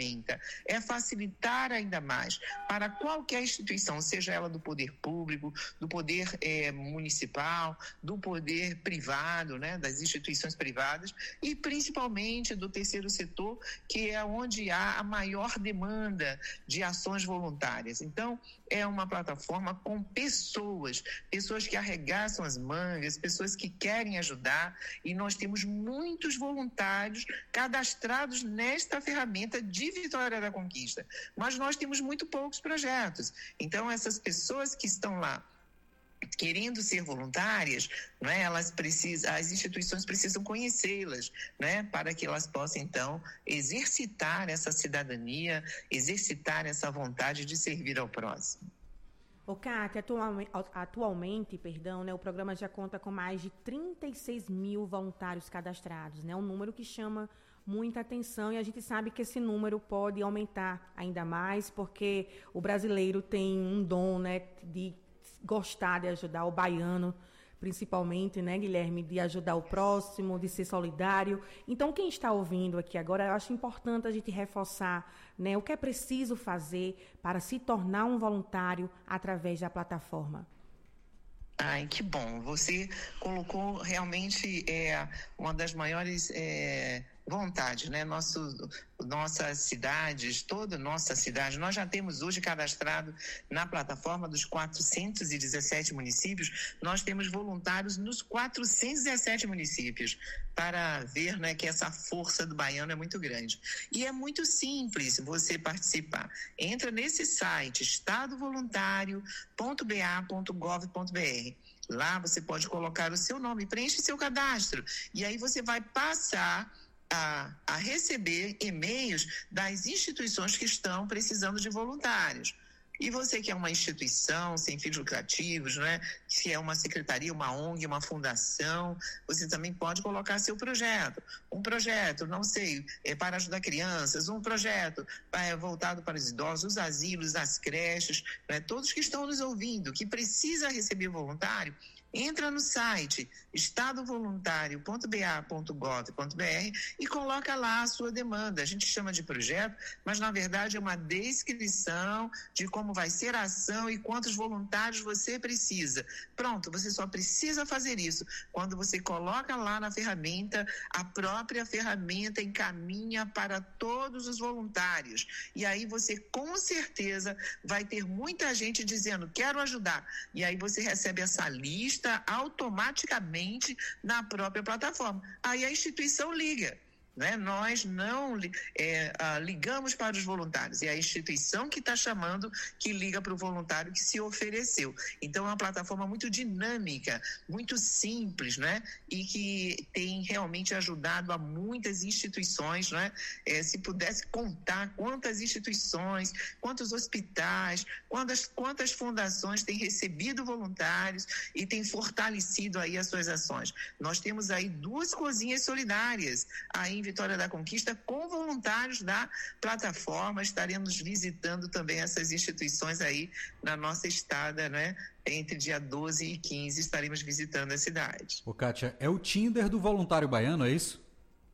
ferramenta, é facilitar ainda mais para qualquer instituição, seja ela do poder público, do poder municipal, do poder privado, né, das instituições privadas e principalmente do terceiro setor, que é onde há a maior demanda de ações voluntárias. Então, é uma plataforma com pessoas que arregaçam as mangas, pessoas que querem ajudar, e nós temos muitos voluntários cadastrados nesta ferramenta de Vitória da Conquista, mas nós temos muito poucos projetos. Então, essas pessoas que estão lá querendo ser voluntárias, né, as instituições precisam conhecê-las, né, para que elas possam, então, exercitar essa cidadania, exercitar essa vontade de servir ao próximo. Kátia, atualmente, né, o programa já conta com mais de 36 mil voluntários cadastrados, né, um número que chama muita atenção, e a gente sabe que esse número pode aumentar ainda mais, porque o brasileiro tem um dom, né, de gostar de ajudar, o baiano principalmente, né, Guilherme, de ajudar o próximo, de ser solidário. Então, quem está ouvindo aqui agora, eu acho importante a gente reforçar, né, o que é preciso fazer para se tornar um voluntário através da plataforma. Ai, que bom. Você colocou realmente uma das maiores vontades, né? Nossas cidades, toda nossa cidade, nós já temos hoje cadastrado na plataforma dos 417 municípios, nós temos voluntários nos 417 municípios, para ver, né, que essa força do baiano é muito grande. E é muito simples você participar. Entra nesse site, estadovoluntario.ba.gov.br. Lá você pode colocar o seu nome, preenche seu cadastro, e aí você vai passar a receber e-mails das instituições que estão precisando de voluntários. E você que é uma instituição sem fins lucrativos, né? Se é uma secretaria, uma ONG, uma fundação, você também pode colocar seu projeto. Um projeto, não sei, para ajudar crianças, um projeto voltado para os idosos, os asilos, as creches, né? Todos que estão nos ouvindo, que precisa receber voluntário, entra no site estadovoluntario.ba.gov.br e coloca lá a sua demanda. A gente chama de projeto, mas na verdade é uma descrição de como vai ser a ação e quantos voluntários você precisa. Pronto, você só precisa fazer isso. Quando você coloca lá na ferramenta, a própria ferramenta encaminha para todos os voluntários. E aí você com certeza vai ter muita gente dizendo, quero ajudar. E aí você recebe essa lista automaticamente na própria plataforma. Aí a instituição liga, né? Nós não ligamos para os voluntários, é a instituição que está chamando, que liga para o voluntário que se ofereceu. Então é uma plataforma muito dinâmica, muito simples, né? E que tem realmente ajudado a muitas instituições, né? Se pudesse contar quantas instituições, quantos hospitais, quantas fundações têm recebido voluntários e têm fortalecido aí as suas ações. Nós temos aí 2 cozinhas solidárias aí Vitória da Conquista, com voluntários da plataforma. Estaremos visitando também essas instituições aí na nossa estada, né? Entre dia 12 e 15 estaremos visitando a cidade. Kátia, é o Tinder do voluntário baiano, é isso?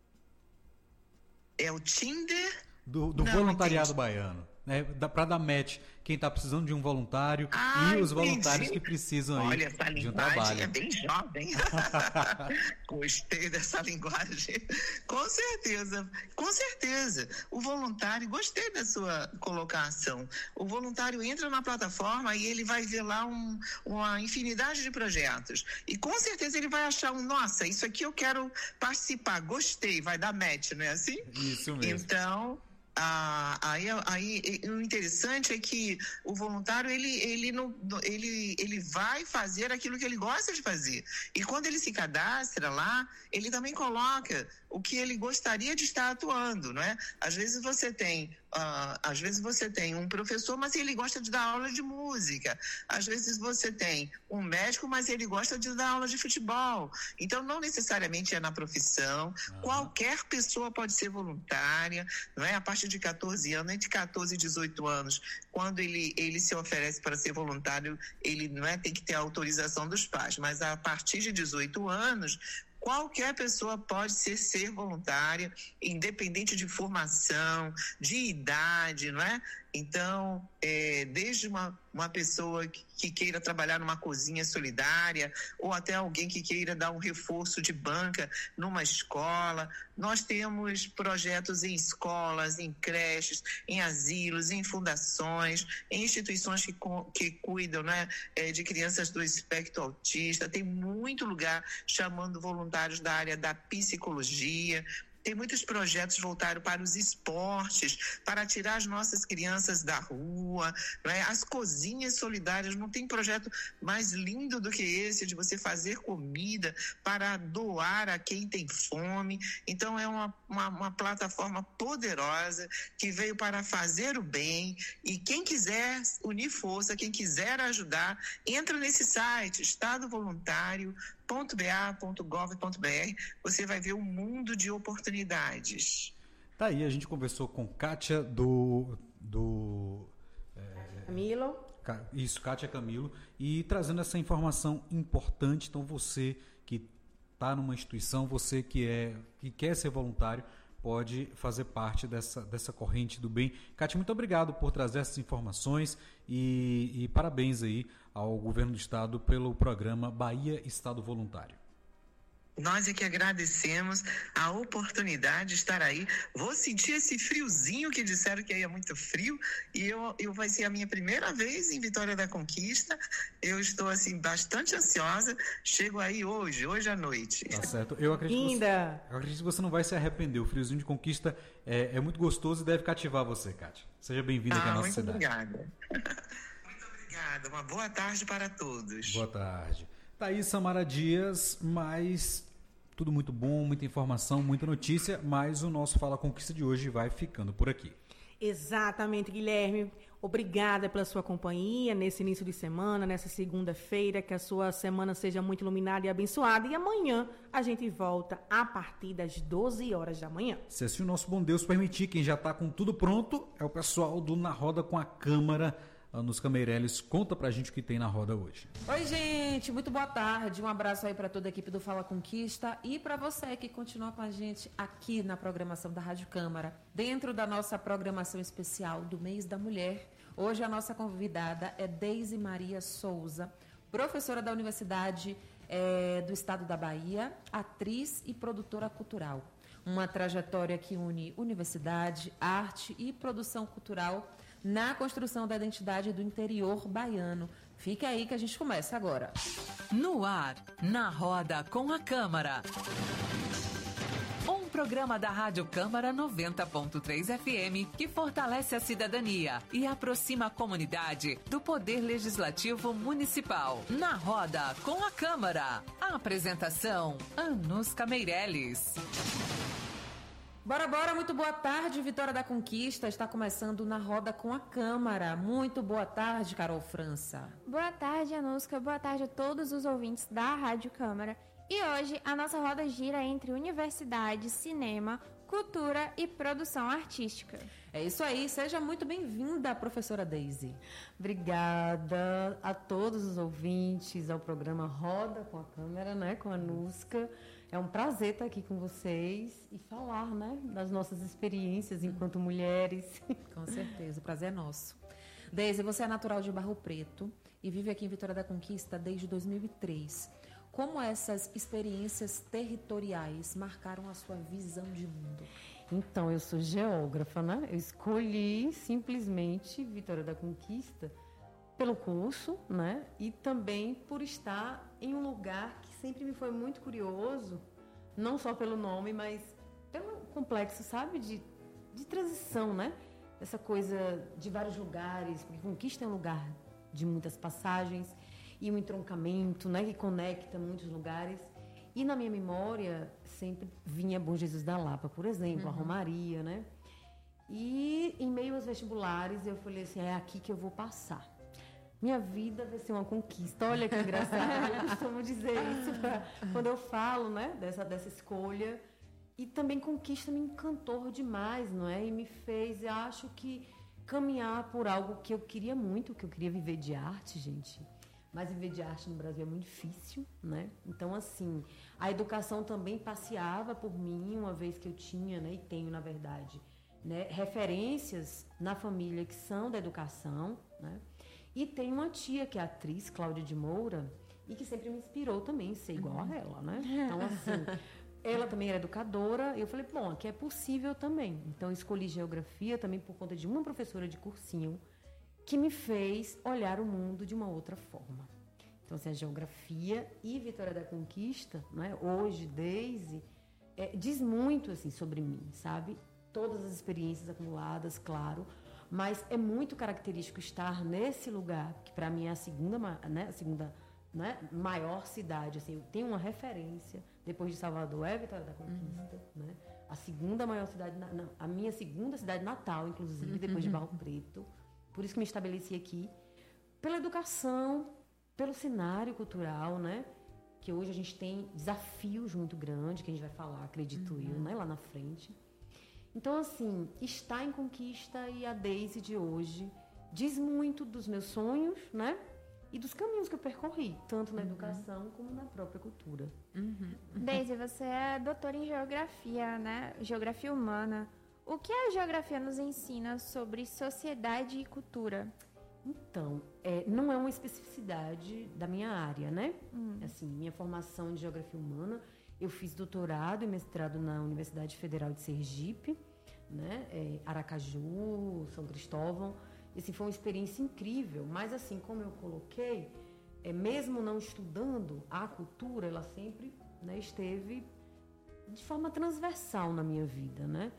É o Tinder? Do voluntariado baiano, né? Para dar match quem está precisando de um voluntário e os voluntários que precisam aí de um trabalho. Olha, essa linguagem é bem jovem. Gostei dessa linguagem. Com certeza. O voluntário, gostei da sua colocação. O voluntário entra na plataforma e ele vai ver lá uma infinidade de projetos. E com certeza ele vai achar nossa, isso aqui eu quero participar, gostei, vai dar match, não é assim? Isso mesmo. Então... Aí o interessante é que o voluntário ele vai fazer aquilo que ele gosta de fazer, e quando ele se cadastra lá, ele também coloca o que ele gostaria de estar atuando, não é? Às vezes você tem um professor, mas ele gosta de dar aula de música. Às vezes você tem um médico, mas ele gosta de dar aula de futebol. Então, não necessariamente é na profissão. Qualquer pessoa pode ser voluntária, não é? A partir de 14 anos, entre 14 e 18 anos, quando ele se oferece para ser voluntário, ele não é, tem que ter a autorização dos pais. Mas a partir de 18 anos, Qualquer pessoa pode ser voluntária, independente de formação, de idade, não é? Então, desde uma pessoa que queira trabalhar numa cozinha solidária, ou até alguém que queira dar um reforço de banca numa escola. Nós temos projetos em escolas, em creches, em asilos, em fundações, em instituições que cuidam, né, de crianças do espectro autista. Tem muito lugar chamando voluntários da área da psicologia. Tem muitos projetos voltados para os esportes, para tirar as nossas crianças da rua, né? As cozinhas solidárias, não tem projeto mais lindo do que esse, de você fazer comida para doar a quem tem fome. Então é uma plataforma poderosa que veio para fazer o bem, e quem quiser unir força, quem quiser ajudar, entra nesse site, estadovoluntario.ba.gov.br, você vai ver um mundo de oportunidades. Tá aí, a gente conversou com Kátia Camilo. Isso, Kátia Camilo, e trazendo essa informação importante. Então você que está numa instituição, você que quer ser voluntário, pode fazer parte dessa corrente do bem. Kátia, muito obrigado por trazer essas informações e parabéns aí ao governo do estado pelo programa Bahia Estado Voluntário. Nós é que agradecemos a oportunidade de estar aí. Vou sentir esse friozinho, que disseram que aí é muito frio, e eu vai ser a minha primeira vez em Vitória da Conquista. Eu estou assim bastante ansiosa. Chego aí hoje à noite. Tá certo. Eu acredito que você não vai se arrepender. O friozinho de Conquista é muito gostoso e deve cativar você, Kátia. Seja bem-vinda aqui à nossa cidade. Obrigada. Muito obrigada. Uma boa tarde para todos. Boa tarde. Tá aí Samara Dias, mas tudo muito bom, muita informação, muita notícia, mas o nosso Fala Conquista de hoje vai ficando por aqui. Exatamente, Guilherme. Obrigada pela sua companhia nesse início de semana, nessa segunda-feira, que a sua semana seja muito iluminada e abençoada. E amanhã a gente volta a partir das 12 horas da manhã. Se assim o nosso bom Deus permitir, quem já está com tudo pronto é o pessoal do Na Roda com a Câmara, nos Cameireles. Conta pra gente o que tem na roda hoje. Oi, gente, muito boa tarde. Um abraço aí para toda a equipe do Fala Conquista e para você que continua com a gente aqui na programação da Rádio Câmara. Dentro da nossa programação especial do Mês da Mulher, hoje a nossa convidada é Deise Maria Souza, professora da Universidade do Estado da Bahia, atriz e produtora cultural. Uma trajetória que une universidade, arte e produção cultural na construção da identidade do interior baiano. Fica aí que a gente começa agora. No ar, Na Roda com a Câmara. Um programa da Rádio Câmara 90.3 FM que fortalece a cidadania e aproxima a comunidade do Poder Legislativo Municipal. Na Roda com a Câmara. A apresentação, Anuska Meirelles. Bora, muito boa tarde, Vitória da Conquista. Está começando Na Roda com a Câmara. Muito boa tarde, Carol França. Boa tarde, Anuska. Boa tarde a todos os ouvintes da Rádio Câmara. E hoje a nossa roda gira entre universidade, cinema, cultura e produção artística. É isso aí, seja muito bem-vinda, professora Deise. Obrigada a todos os ouvintes ao programa Roda com a Câmara, né, com a Anuska. É um prazer estar aqui com vocês e falar, né, das nossas experiências enquanto mulheres. Com certeza, o prazer é nosso. Deise, você é natural de Barro Preto e vive aqui em Vitória da Conquista desde 2003. Como essas experiências territoriais marcaram a sua visão de mundo? Então, eu sou geógrafa, né? Eu escolhi simplesmente Vitória da Conquista pelo curso, né? E também por estar em um lugar que sempre me foi muito curioso, não só pelo nome, mas pelo complexo, sabe? De transição, né? Essa coisa de vários lugares, porque Conquista é um lugar de muitas passagens e um entroncamento, né? Que conecta muitos lugares. E na minha memória sempre vinha Bom Jesus da Lapa, por exemplo, a Romaria, né? E em meio aos vestibulares eu falei assim, é aqui que eu vou passar. Minha vida vai ser uma conquista. Olha que engraçado, eu costumo dizer isso quando eu falo, né, dessa escolha. E também Conquista me encantou demais, não é? E me fez, eu acho que, caminhar por algo que eu queria muito, que eu queria viver de arte, gente. mas viver de arte no Brasil é muito difícil, né? Então, assim, a educação também passeava por mim, uma vez que eu tinha, né, e tenho, na verdade, né, referências na família que são da educação, né? E tem uma tia que é atriz, Cláudia de Moura, e que sempre me inspirou também a ser igual a ela, né? Então, assim, ela também era educadora, e eu falei, bom, aqui é possível também. Então, eu escolhi geografia também por conta de uma professora de cursinho que me fez olhar o mundo de uma outra forma. Então, assim, a geografia e Vitória da Conquista, né, hoje, Daisy, diz muito, assim, sobre mim, sabe? Todas as experiências acumuladas, claro, mas é muito característico estar nesse lugar, que para mim é a segunda maior cidade, assim, eu tenho uma referência, depois de Salvador é Vitória da Conquista, né? A segunda maior cidade, a minha segunda cidade natal, inclusive, depois de Barro Preto, por isso que me estabeleci aqui, pela educação, pelo cenário cultural, né? Que hoje a gente tem desafios muito grandes, que a gente vai falar, acredito eu, né? Lá na frente. Então, assim, estar em Conquista e a Daisy de hoje diz muito dos meus sonhos, né? E dos caminhos que eu percorri, tanto na educação como na própria cultura. Daisy, você é doutora em geografia, né? Geografia humana. O que a geografia nos ensina sobre sociedade e cultura? Então, não é uma especificidade da minha área, né? Assim, minha formação de geografia humana, eu fiz doutorado e mestrado na Universidade Federal de Sergipe, né? Aracaju, São Cristóvão. Assim, foi uma experiência incrível, mas assim, como eu coloquei, mesmo não estudando a cultura, ela sempre, né, esteve de forma transversal na minha vida, né?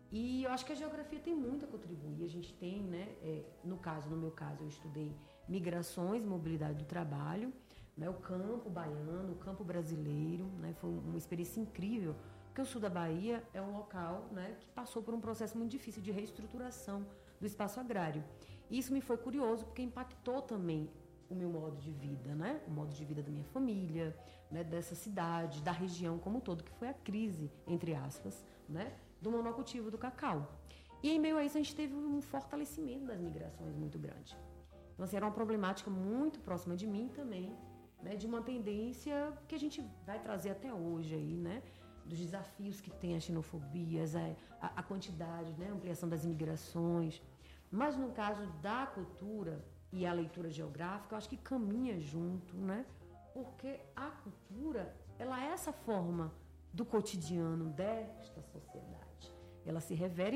E eu acho que a geografia tem muito a contribuir. A gente tem, né, no meu caso, eu estudei migrações, mobilidade do trabalho, né, o campo baiano, o campo brasileiro, né, foi uma experiência incrível, porque o sul da Bahia é um local, né, que passou por um processo muito difícil de reestruturação do espaço agrário. E isso me foi curioso, porque impactou também o meu modo de vida, né, o modo de vida da minha família, né, dessa cidade, da região como um todo, que foi a crise, entre aspas, né, do monocultivo do cacau. E em meio a isso a gente teve um fortalecimento das migrações muito grande. Então, assim, era uma problemática muito próxima de mim também, né, de uma tendência que a gente vai trazer até hoje aí, né, dos desafios que tem as xenofobias, a quantidade, né, a ampliação das imigrações. Mas no caso da cultura e a leitura geográfica, eu acho que caminha junto, né, porque a cultura, ela é essa forma do cotidiano desta sociedade. Ela se revela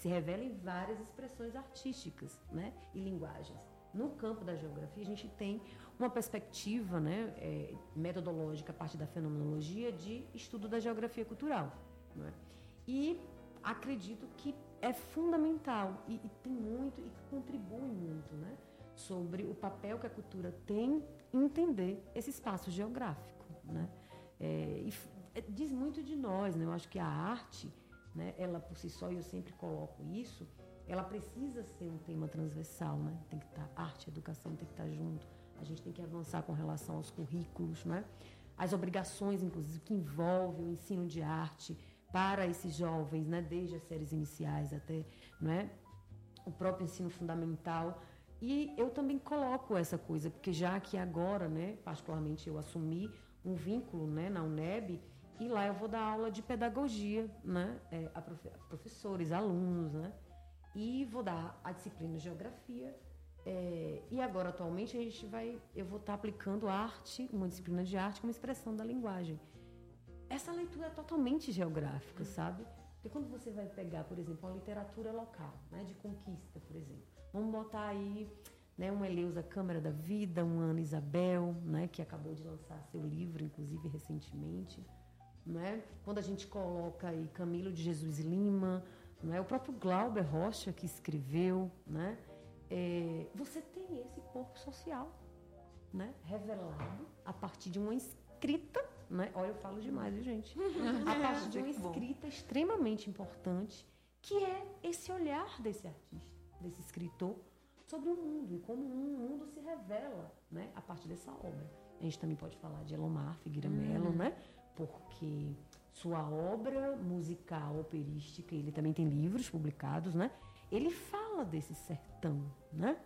em várias expressões artísticas, né, e linguagens. No campo da geografia, a gente tem uma perspectiva, né, metodológica a partir da fenomenologia de estudo da geografia cultural, né? E acredito que é fundamental e tem muito e contribui muito, né, sobre o papel que a cultura tem em entender esse espaço geográfico, né? Diz muito de nós, né? Eu acho que a arte, né, ela por si só, e eu sempre coloco isso, ela precisa ser um tema transversal, né? Tem que estar, arte e educação tem que estar junto. A gente tem que avançar com relação aos currículos, né? As obrigações, inclusive, que envolvem o ensino de arte para esses jovens, né? Desde as séries iniciais até, né, o próprio ensino fundamental. E eu também coloco essa coisa, porque já que agora, né, particularmente eu assumi um vínculo, né, na UNEB, e lá eu vou dar aula de pedagogia, né, a professores, alunos, né, e vou dar a disciplina de geografia, e agora atualmente eu vou estar aplicando arte, uma disciplina de arte como expressão da linguagem. Essa leitura é totalmente geográfica, sabe? Porque quando você vai pegar, por exemplo, uma literatura local, né, de conquista, por exemplo, vamos botar aí, né, uma Eleusa Câmara da Vida, uma Ana Isabel, né, que acabou de lançar seu livro, inclusive, recentemente, né? Quando a gente coloca aí Camilo de Jesus Lima, né, o próprio Glauber Rocha, que escreveu, né, você tem esse corpo social, né, revelado a partir de uma escrita, né? Olha, eu falo demais, viu, gente? A partir de uma escrita extremamente importante, que é esse olhar desse artista, desse escritor, sobre o mundo e como um mundo se revela, né, a partir dessa obra. A gente também pode falar de Elomar Figueira Melo, né? Porque sua obra musical, operística, ele também tem livros publicados, né? Ele fala desse sertão, né?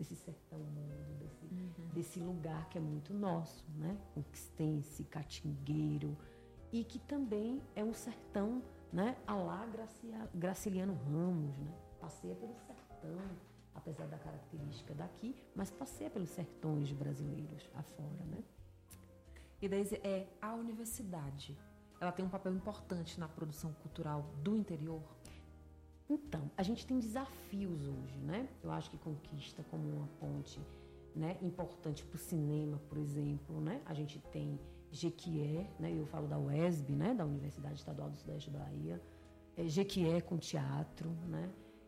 desse sertão mundo, desse lugar que é muito nosso, né? Conquistense, catingueiro, e que também é um sertão, né? A lá Graciliano Ramos, né? Passeia pelo sertão, apesar da característica daqui, mas passeia pelos sertões brasileiros afora, né? E daí a universidade, ela tem um papel importante na produção cultural do interior? Então, a gente tem desafios hoje, né? Eu acho que Conquista como uma ponte, né, importante para o cinema, por exemplo, né? A gente tem Jequié, né? Eu falo da UESB, né? Da Universidade Estadual do Sudeste da Bahia, Jequié com teatro, né?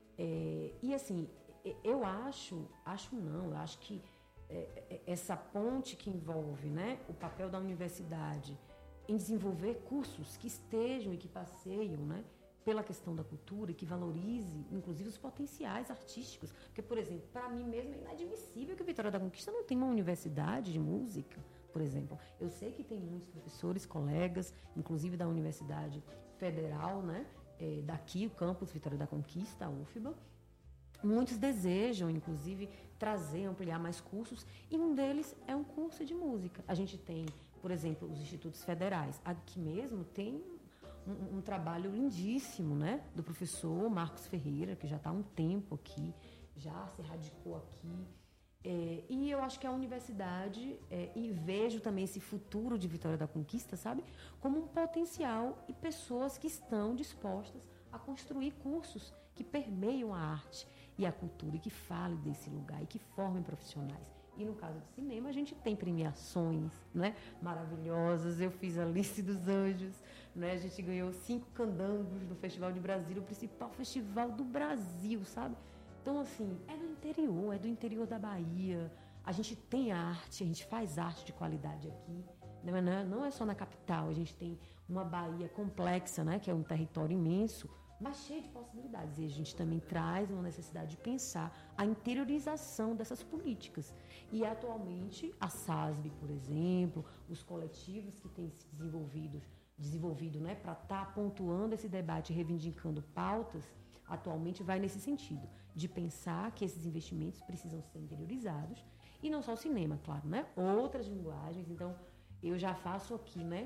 E assim, eu acho que essa ponte que envolve, né, o papel da universidade em desenvolver cursos que estejam e que passeiam, né, pela questão da cultura e que valorize, inclusive, os potenciais artísticos. Porque, por exemplo, para mim mesmo é inadmissível que Vitória da Conquista não tenha uma universidade de música, por exemplo. Eu sei que tem muitos professores, colegas, inclusive da Universidade Federal, né, daqui, o campus Vitória da Conquista, a UFBA. Muitos desejam, inclusive, ampliar mais cursos, e um deles é um curso de música. A gente tem, por exemplo, os institutos federais. Aqui mesmo tem um trabalho lindíssimo, né, do professor Marcos Ferreira, que já está há um tempo aqui, já se radicou aqui. E eu acho que a universidade, e vejo também esse futuro de Vitória da Conquista, sabe, como um potencial e pessoas que estão dispostas a construir cursos que permeiam a arte e a cultura e que falem desse lugar e que formem profissionais. E no caso do cinema, a gente tem premiações, né, maravilhosas. Eu fiz Alice dos Anjos, né, a gente ganhou 5 candangos do Festival de Brasília, o principal festival do Brasil, sabe? Então, assim, é do interior da Bahia. A gente tem arte, a gente faz arte de qualidade aqui. Não é só na capital, a gente tem uma Bahia complexa, né, que é um território imenso, mas cheio de possibilidades. E a gente também traz uma necessidade de pensar a interiorização dessas políticas. E atualmente a SASB, por exemplo, os coletivos que têm se desenvolvido, né, para estar pontuando esse debate e reivindicando pautas, atualmente vai nesse sentido, de pensar que esses investimentos precisam ser interiorizados, e não só o cinema, claro, né? Outras linguagens. Então, eu já faço aqui, né,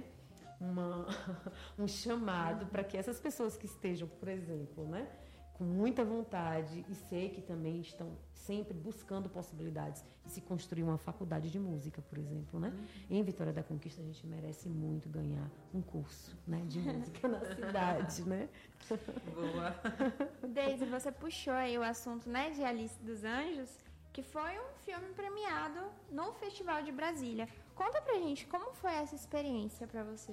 um chamado para que essas pessoas que estejam, por exemplo, né, com muita vontade, e sei que também estão sempre buscando possibilidades de se construir uma faculdade de música, por exemplo, né? Em Vitória da Conquista, a gente merece muito ganhar um curso, né, de música na cidade, né? Boa. Deise, você puxou aí o assunto, né, de Alice dos Anjos, que foi um filme premiado no Festival de Brasília. Conta pra gente como foi essa experiência pra você.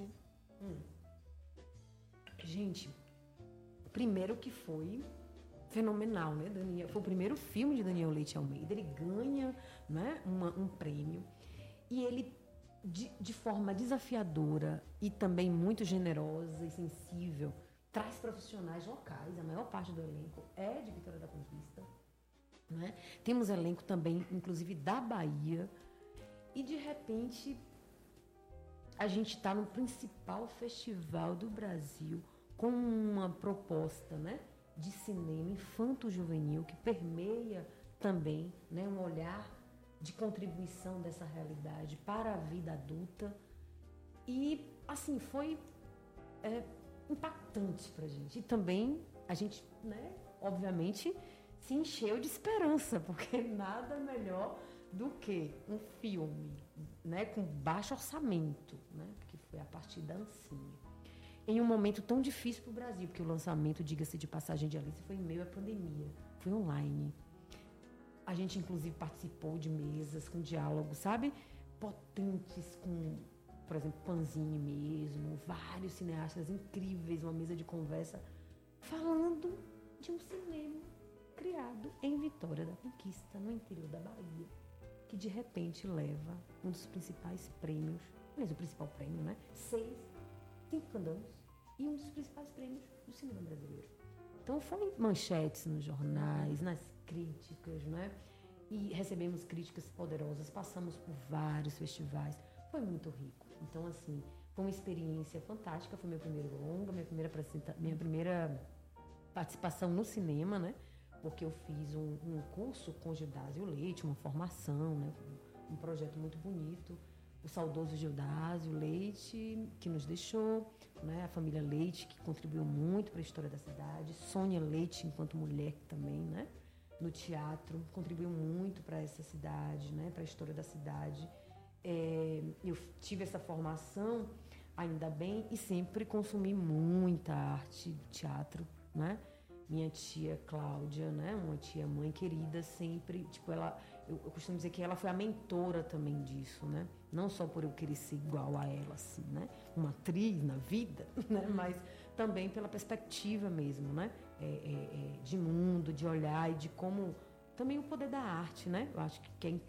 Gente, primeiro que foi fenomenal, né, Daniel? Foi o primeiro filme de Daniel Leite Almeida. Ele ganha, né, um prêmio, e ele, de forma desafiadora e também muito generosa e sensível, traz profissionais locais. A maior parte do elenco é de Vitória da Conquista, né? Temos elenco também, inclusive, da Bahia. E, de repente, a gente está no principal festival do Brasil com uma proposta, né, de cinema infanto-juvenil que permeia também, né, um olhar de contribuição dessa realidade para a vida adulta. E, assim, foi impactante para a gente. E também a gente, né, obviamente, se encheu de esperança, porque nada melhor do que um filme, né, com baixo orçamento, né, que foi a partir da Ancine, em um momento tão difícil para o Brasil, porque o lançamento, diga-se de passagem, de Alice foi em meio à pandemia, foi online. A gente, inclusive, participou de mesas com diálogos, sabe, potentes, com, por exemplo, Panzini mesmo, vários cineastas incríveis, uma mesa de conversa, falando de um cinema criado em Vitória da Conquista, no interior da Bahia, que de repente leva um dos principais prêmios, aliás, o principal prêmio, né? 5 candangos e um dos principais prêmios do cinema brasileiro. Então foi manchetes nos jornais, nas críticas, né? E recebemos críticas poderosas, passamos por vários festivais, foi muito rico. Então, assim, foi uma experiência fantástica, foi meu primeiro longa, minha primeira participação no cinema, né? porque eu fiz um curso com Gildásio Leite, uma formação, né? Um projeto muito bonito. O saudoso Gildásio Leite, que nos deixou, né? A família Leite, que contribuiu muito para a história da cidade. Sônia Leite, enquanto mulher também, né? No teatro, contribuiu muito para essa cidade, né? Para a história da cidade. Eu tive essa formação, ainda bem, e sempre consumi muita arte, teatro, né? Minha tia Cláudia, né? Uma tia mãe querida, sempre, tipo, eu costumo dizer que ela foi a mentora também disso, né? Não só por eu querer ser igual a ela, assim, né? Uma atriz na vida, né? Mas também pela perspectiva mesmo, né? De mundo, de olhar e de como... Também o poder da arte, né? Eu acho que é